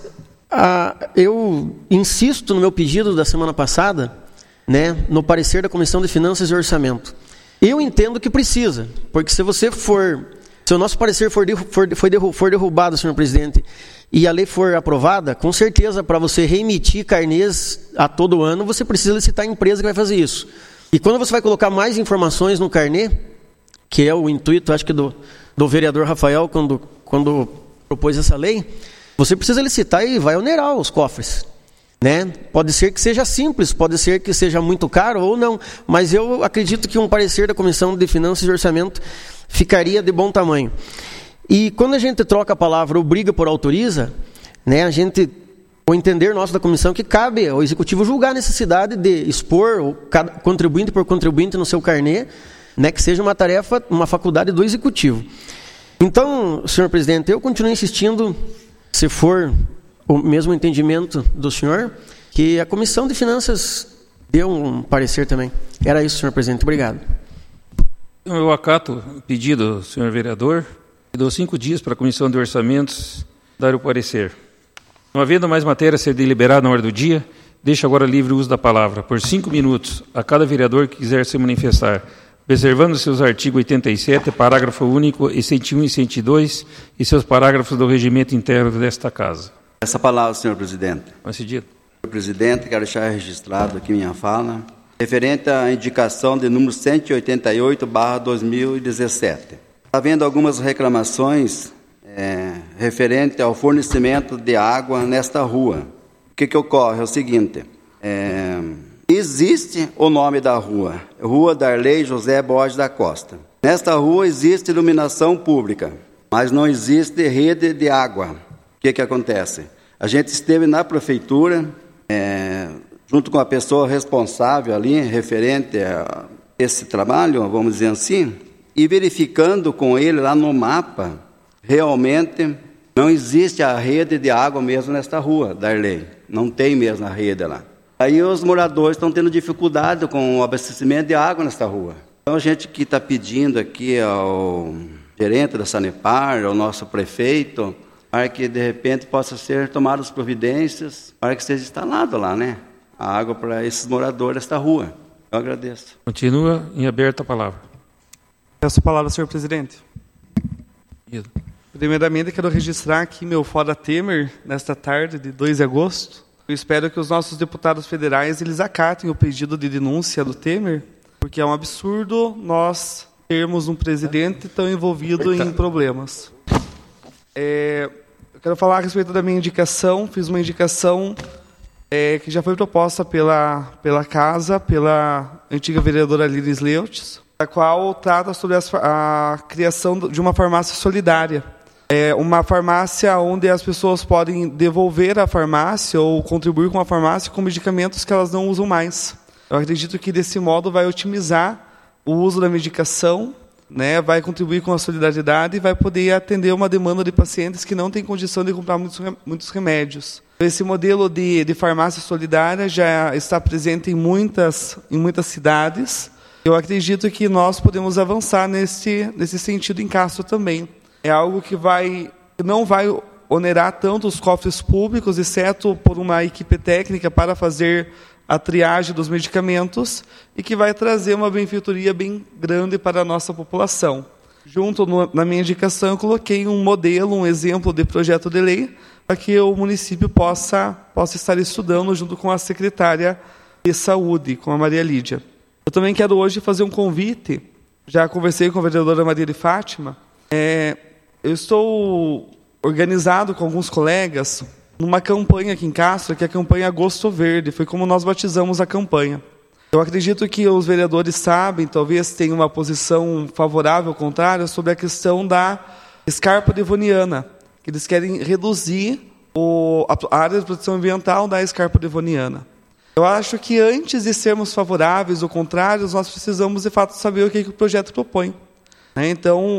eu insisto no meu pedido da semana passada, né, no parecer da Comissão de Finanças e Orçamento. Eu entendo que precisa, porque se o nosso parecer for derrubado, senhor presidente, e a lei for aprovada, com certeza, para você reemitir carnês a todo ano, você precisa licitar a empresa que vai fazer isso. E quando você vai colocar mais informações no carnê, que é o intuito, acho que do vereador Rafael, quando propôs essa lei, você precisa licitar e vai onerar os cofres. Né? Pode ser que seja simples, pode ser que seja muito caro ou não, mas eu acredito que um parecer da Comissão de Finanças e Orçamento ficaria de bom tamanho. E quando a gente troca a palavra obriga por autoriza, né, a gente, o entender nosso da comissão, que cabe ao Executivo julgar a necessidade de expor cada contribuinte por contribuinte no seu carnê, né, que seja uma tarefa, uma faculdade do Executivo. Então, senhor presidente, eu continuo insistindo, se for o mesmo entendimento do senhor, que a Comissão de Finanças dê um parecer também. Era isso, senhor presidente. Obrigado. Eu acato o pedido, senhor vereador, e dou 5 dias para a Comissão de Orçamentos dar o parecer. Não havendo mais matéria a ser deliberada na hora do dia, deixo agora livre o uso da palavra, por 5 minutos, a cada vereador que quiser se manifestar, observando seus artigos 87, parágrafo único, e 101 e 102, e seus parágrafos do regimento interno desta Casa. Essa palavra, senhor presidente. Concedido. Senhor presidente, quero deixar registrado aqui minha fala, referente à indicação de número 188/2017. Havendo algumas reclamações referente ao fornecimento de água nesta rua. O que ocorre? É o seguinte, existe o nome da rua, Rua Darley José Borges da Costa. Nesta rua existe iluminação pública, mas não existe rede de água. O que acontece? A gente esteve na prefeitura, junto com a pessoa responsável ali, referente a esse trabalho, vamos dizer assim, e verificando com ele lá no mapa, realmente não existe a rede de água mesmo nesta rua, Darley. Não tem mesmo a rede lá. Aí os moradores estão tendo dificuldade com o abastecimento de água nesta rua. Então a gente que está pedindo aqui ao gerente da Sanepar, ao nosso prefeito, para que de repente possa ser tomadas providências, para que seja instalado lá, né, a água para esses moradores desta rua. Eu agradeço. Continua em aberta a palavra. Peço a palavra, senhor presidente. Primeiramente, quero registrar aqui meu Fora Temer, nesta tarde de 2 de agosto. Eu espero que os nossos deputados federais eles acatem o pedido de denúncia do Temer, porque é um absurdo nós termos um presidente tão envolvido em problemas. Eu quero falar a respeito da minha indicação. Fiz uma indicação que já foi proposta pela Casa, pela antiga vereadora Liris Leutz, a qual trata sobre a criação de uma farmácia solidária. Uma farmácia onde as pessoas podem devolver a farmácia ou contribuir com a farmácia com medicamentos que elas não usam mais. Eu acredito que, desse modo, vai otimizar o uso da medicação, né, vai contribuir com a solidariedade e vai poder atender uma demanda de pacientes que não têm condição de comprar muitos remédios. Esse modelo de farmácia solidária já está presente em muitas cidades. Eu acredito que nós podemos avançar nesse sentido em Castro também. É algo que não vai onerar tanto os cofres públicos, exceto por uma equipe técnica para fazer a triagem dos medicamentos, e que vai trazer uma benfeitoria bem grande para a nossa população. Na minha indicação, eu coloquei um modelo, um exemplo de projeto de lei, para que o município possa estar estudando junto com a secretária de Saúde, com a Maria Lídia. Eu também quero hoje fazer um convite, já conversei com a vereadora Maria de Fátima. Eu estou organizado com alguns colegas numa campanha aqui em Castro, que é a campanha Agosto Verde. Foi como nós batizamos a campanha. Eu acredito que os vereadores sabem, talvez tenham uma posição favorável ou contrária, sobre a questão da escarpa devoniana, que eles querem reduzir a área de proteção ambiental da escarpa devoniana. Eu acho que, antes de sermos favoráveis ou contrários, nós precisamos, de fato, saber o que o projeto propõe. Então,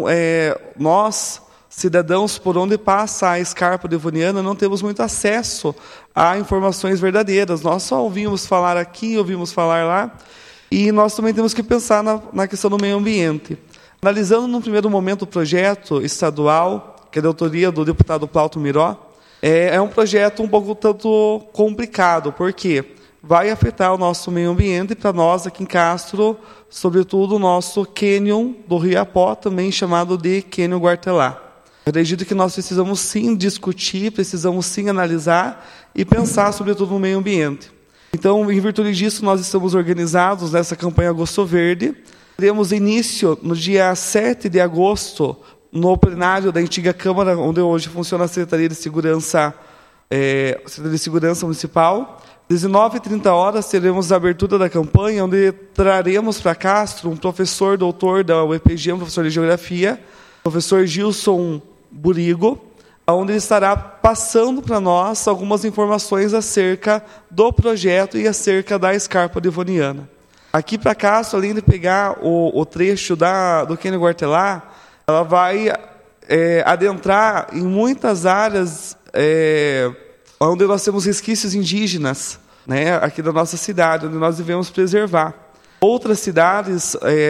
nós, cidadãos, por onde passa a escarpa devoniana, não temos muito acesso a informações verdadeiras. Nós só ouvimos falar aqui, ouvimos falar lá, e nós também temos que pensar na questão do meio ambiente. Analisando, num primeiro momento, o projeto estadual, que é da autoria do deputado Plauto Miró, é um projeto um pouco tanto complicado, porque vai afetar o nosso meio ambiente. Para nós, aqui em Castro, sobretudo o nosso cânion do Rio Iapó, também chamado de cânion Guartelá. Eu acredito que nós precisamos sim discutir, precisamos sim analisar e pensar, sobretudo, no meio ambiente. Então, em virtude disso, nós estamos organizados nessa campanha Agosto Verde. Teremos início no dia 7 de agosto, no plenário da antiga Câmara, onde hoje funciona a Secretaria de Segurança Municipal. 19h30 teremos a abertura da campanha, onde traremos para Castro um professor doutor da UEPG, um professor de Geografia, professor Gilson Burigo, onde ele estará passando para nós algumas informações acerca do projeto e acerca da escarpa devoniana. Aqui para Castro, além de pegar o trecho do cânion Guartelá, ela vai adentrar em muitas áreas onde nós temos resquícios indígenas, né, aqui da nossa cidade, onde nós devemos preservar. Outras cidades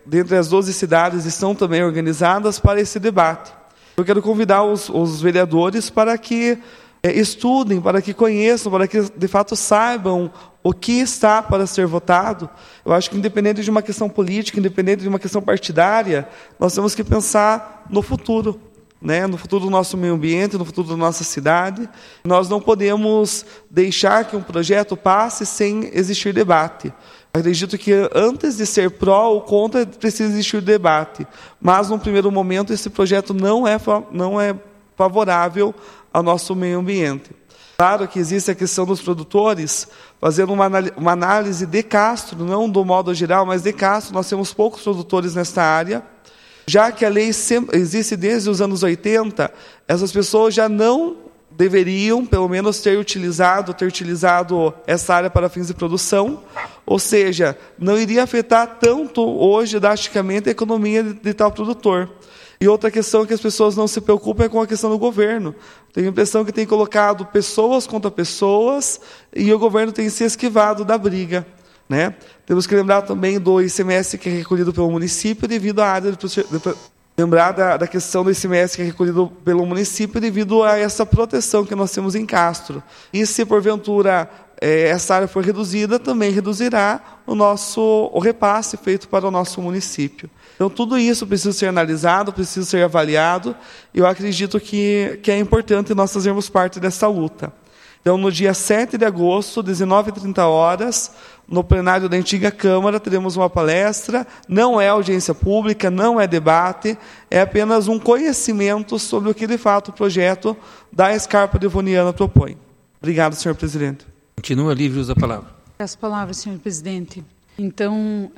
dentre as 12 cidades, estão também organizadas para esse debate. Eu quero convidar os vereadores para que estudem, para que conheçam, para que, de fato, saibam o que está para ser votado. Eu acho que, independente de uma questão política, independente de uma questão partidária, nós temos que pensar no futuro, né? No futuro do nosso meio ambiente, no futuro da nossa cidade. Nós não podemos deixar que um projeto passe sem existir debate. Acredito que antes de ser pró ou contra, precisa existir debate. Mas, num primeiro momento, esse projeto não é favorável ao nosso meio ambiente. Claro que existe a questão dos produtores, fazendo uma análise de Castro, não do modo geral, mas de Castro. Nós temos poucos produtores nesta área. Já que a lei existe desde os anos 80, essas pessoas já não deveriam, pelo menos, ter utilizado essa área para fins de produção, ou seja, não iria afetar tanto hoje, drasticamente, a economia de tal produtor. E outra questão que as pessoas não se preocupam é com a questão do governo. Tenho a impressão que tem colocado pessoas contra pessoas e o governo tem se esquivado da briga, né? Temos que lembrar também do ICMS que é recolhido pelo município devido à área lembrar da questão do ICMS que é recolhido pelo município devido a essa proteção que nós temos em Castro. E se, porventura, essa área for reduzida, também reduzirá o repasse feito para o nosso município. Então, tudo isso precisa ser analisado, precisa ser avaliado, e eu acredito que é importante nós fazermos parte dessa luta. Então, no dia 7 de agosto, 19h30, no plenário da antiga Câmara, teremos uma palestra. Não é audiência pública, não é debate, é apenas um conhecimento sobre o que, de fato, o projeto da Scarpa Devoniana propõe. Obrigado, senhor presidente. Continua livre, usa a palavra. As palavras, senhor presidente. Então,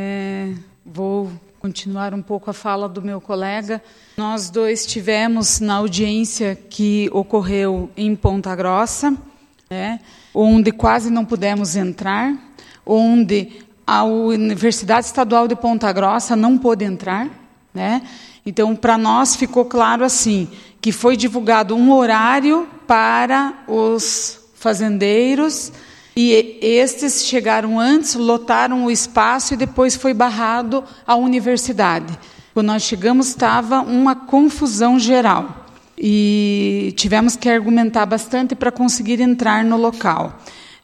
vou continuar um pouco a fala do meu colega. Nós dois tivemos na audiência que ocorreu em Ponta Grossa, onde quase não pudemos entrar, onde a Universidade Estadual de Ponta Grossa não pôde entrar, né? Então, para nós ficou claro assim, que foi divulgado um horário para os fazendeiros e estes chegaram antes, lotaram o espaço e depois foi barrado a universidade. Quando nós chegamos, estava uma confusão geral e tivemos que argumentar bastante para conseguir entrar no local.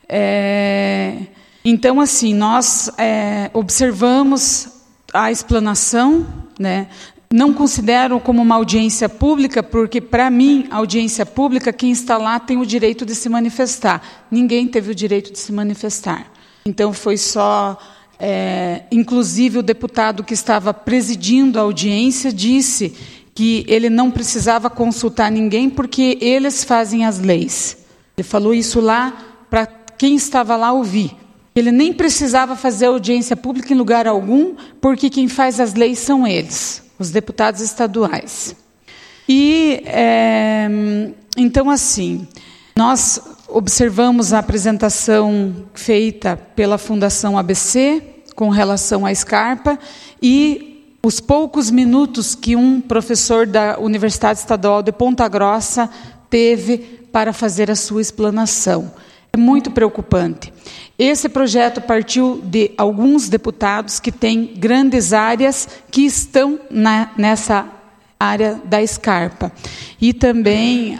Então, assim, nós observamos a explanação, né? Não considero como uma audiência pública, porque, para mim, a audiência pública, quem está lá tem o direito de se manifestar. Ninguém teve o direito de se manifestar. Então, foi só... inclusive, o deputado que estava presidindo a audiência disse que ele não precisava consultar ninguém, porque eles fazem as leis. Ele falou isso lá para quem estava lá ouvir. Ele nem precisava fazer audiência pública em lugar algum, porque quem faz as leis são eles, os deputados estaduais. E, então, assim, nós observamos a apresentação feita pela Fundação ABC com relação à Scarpa e os poucos minutos que um professor da Universidade Estadual de Ponta Grossa teve para fazer a sua explanação. É muito preocupante. Esse projeto partiu de alguns deputados que têm grandes áreas que estão nessa área da Scarpa. E também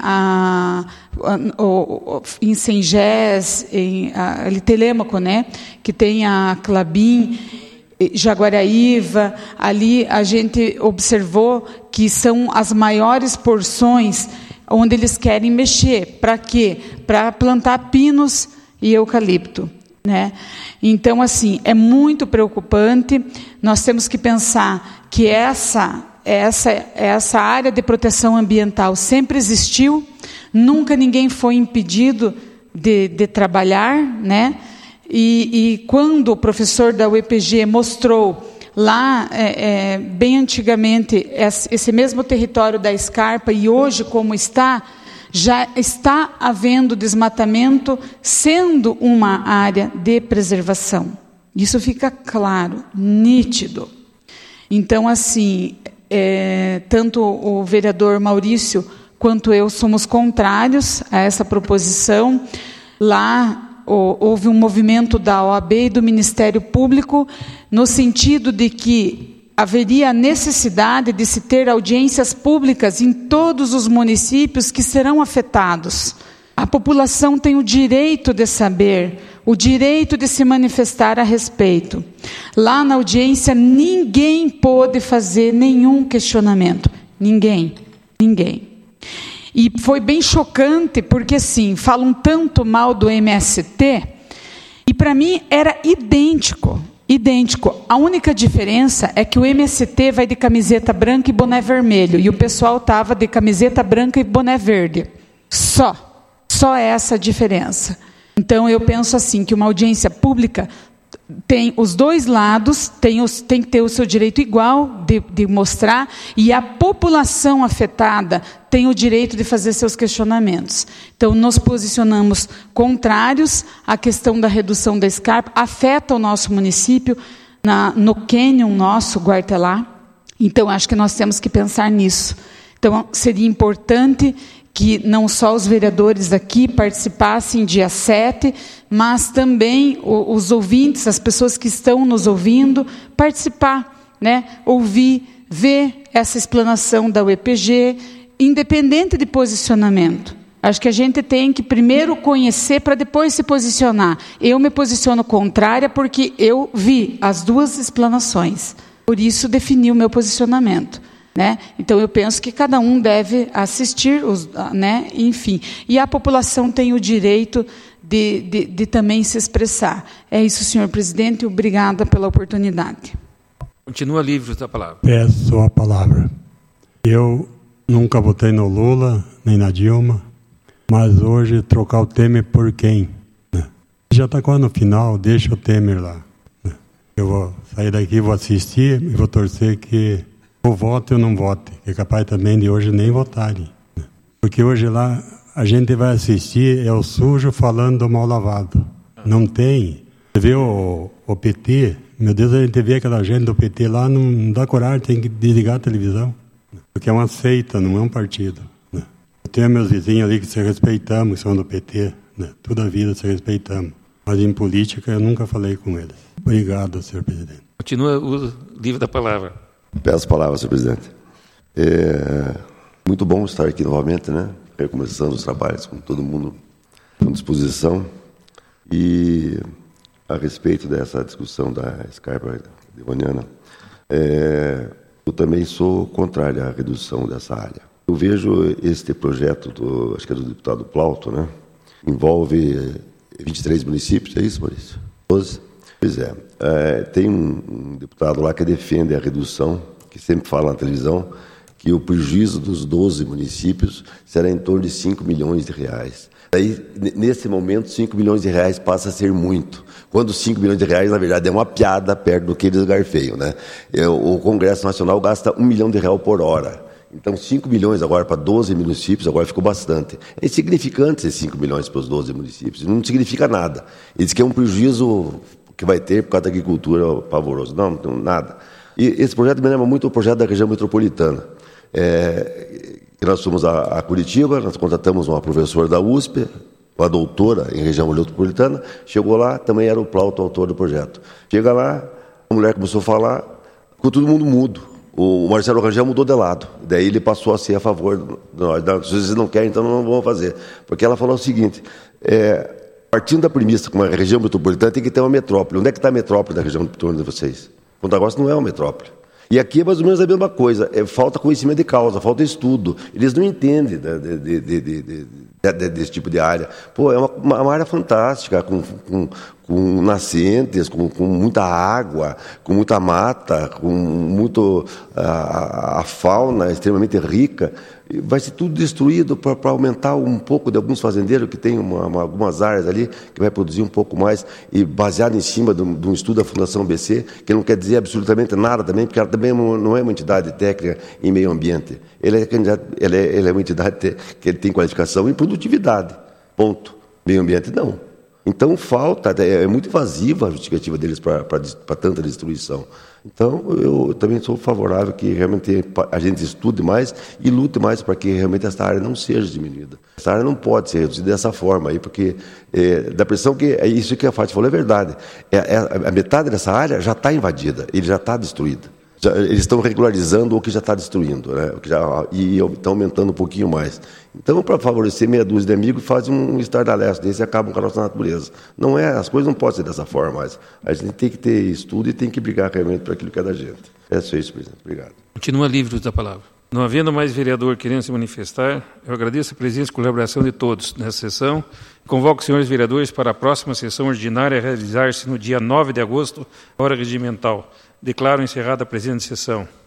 em Sengés, ali Telêmaco, né, que tem a Clabin, Jaguaraíva, ali a gente observou que são as maiores porções onde eles querem mexer. Para quê? Para plantar pinos e eucalipto, né? Então, assim, é muito preocupante. Nós temos que pensar que essa área de proteção ambiental sempre existiu, nunca ninguém foi impedido de trabalhar, né? E quando o professor da UEPG mostrou lá, bem antigamente, esse mesmo território da Scarpa, e hoje como está, já está havendo desmatamento, sendo uma área de preservação. Isso fica claro, nítido. Então, assim, tanto o vereador Maurício quanto eu somos contrários a essa proposição. Lá houve um movimento da OAB e do Ministério Público no sentido de que haveria a necessidade de se ter audiências públicas em todos os municípios que serão afetados. A população tem o direito de saber, o direito de se manifestar a respeito. Lá na audiência, ninguém pôde fazer nenhum questionamento. Ninguém. E foi bem chocante, porque assim, falam tanto mal do MST, e para mim era idêntico. A única diferença é que o MST vai de camiseta branca e boné vermelho, e o pessoal estava de camiseta branca e boné verde. Só essa a diferença. Então, eu penso assim, que uma audiência pública tem os dois lados, tem que ter o seu direito igual de mostrar, e a população afetada tem o direito de fazer seus questionamentos. Então, nos posicionamos contrários à questão da redução da escarpa, afeta o nosso município, no cânion nosso, Guartelá. Então, acho que nós temos que pensar nisso. Então, seria importante que não só os vereadores aqui participassem dia 7, mas também os ouvintes, as pessoas que estão nos ouvindo, participar, né? Ouvir, ver essa explanação da UEPG, independente de posicionamento. Acho que a gente tem que primeiro conhecer para depois se posicionar. Eu me posiciono contrária porque eu vi as duas explanações. Por isso, defini o meu posicionamento. Né? Então, eu penso que cada um deve assistir, né? Enfim. E a população tem o direito de também se expressar. É isso, senhor presidente. Obrigada pela oportunidade. Continua livre da palavra. Peço a palavra. Eu nunca votei no Lula, nem na Dilma, mas hoje trocar o Temer por quem? Né? Já está quase no final, deixa o Temer lá. Né? Eu vou sair daqui, vou assistir e vou torcer que ou vote ou não vote, que é capaz também de hoje nem votarem. Né? Porque hoje lá a gente vai assistir, é o sujo falando do mal lavado. Não tem. Você vê o PT, meu Deus, a gente vê aquela gente do PT lá, não dá coragem, tem que desligar a televisão. Né? Porque é uma seita, não é um partido. Né? Eu tenho meus vizinhos ali que se respeitamos, que são do PT, né? Toda a vida se respeitamos. Mas em política eu nunca falei com eles. Obrigado, senhor presidente. Continua o livro da palavra. Peço a palavra, senhor presidente. Muito bom estar aqui novamente, né? Recomeçando os trabalhos com todo mundo com disposição. E a respeito dessa discussão da escarpa devoniana, eu também sou contrário à redução dessa área. Eu vejo este projeto, acho que é do deputado Plauto, né? Envolve 23 municípios, é isso, Maurício? 12? Pois é. Tem um deputado lá que defende a redução, que sempre fala na televisão, que o prejuízo dos 12 municípios será em torno de 5 milhões de reais. Aí, nesse momento, 5 milhões de reais passa a ser muito. Quando 5 milhões de reais, na verdade, é uma piada perto do que eles garfeiam, né? O Congresso Nacional gasta R$1 milhão por hora. Então, 5 milhões agora para 12 municípios, agora ficou bastante. É insignificante esses 5 milhões para os 12 municípios. Não significa nada. Eles querem um prejuízo que vai ter por causa da agricultura pavoroso. Não nada. E esse projeto me lembra muito o projeto da região metropolitana. Nós fomos a Curitiba, nós contratamos uma professora da USP, uma doutora em região metropolitana, chegou lá, também era o Plauto, autor do projeto. Chega lá, a mulher começou a falar, ficou todo mundo mudo. O Marcelo Rangel mudou de lado, daí ele passou a ser a favor de nós. Se vocês não querem, então não vamos fazer. Porque ela falou o seguinte, partindo da premissa que uma região metropolitana tem que ter uma metrópole. Onde é que está a metrópole da região metropolitana de vocês? Ponta Grossa não é uma metrópole. E aqui é mais ou menos a mesma coisa. Falta conhecimento de causa, falta estudo. Eles não entendem desse tipo de área. Pô, é uma área fantástica, com nascentes, com muita água, com muita mata, com muito a fauna extremamente rica. Vai ser tudo destruído para aumentar um pouco de alguns fazendeiros que têm algumas áreas ali que vai produzir um pouco mais, e baseado em cima de um estudo da Fundação BC, que não quer dizer absolutamente nada também, porque ela também não é uma entidade técnica em meio ambiente. Ele é uma entidade que ele tem qualificação em produtividade, ponto. Meio ambiente, não. Então falta, é muito invasiva a justificativa deles para tanta destruição. Então eu também sou favorável que realmente a gente estude mais e lute mais para que realmente essa área não seja diminuída. Essa área não pode ser reduzida dessa forma aí, porque dá a impressão que isso que a Fátima falou é verdade. A metade dessa área já está invadida, ele já está destruída. eles estão regularizando o que já está destruindo, né? E estão aumentando um pouquinho mais. Então, para favorecer meia dúzia de amigos, fazem um estardalhaço desse e acabam com a nossa natureza. Não é, as coisas não podem ser dessa forma, mas a gente tem que ter estudo e tem que brigar realmente por aquilo que é da gente. É só isso, presidente. Obrigado. Continua livre da palavra. Não havendo mais vereador querendo se manifestar, eu agradeço a presença e colaboração de todos nessa sessão. Convoco os senhores vereadores para a próxima sessão ordinária a realizar-se no dia 9 de agosto, hora regimental. Declaro encerrada a presente sessão.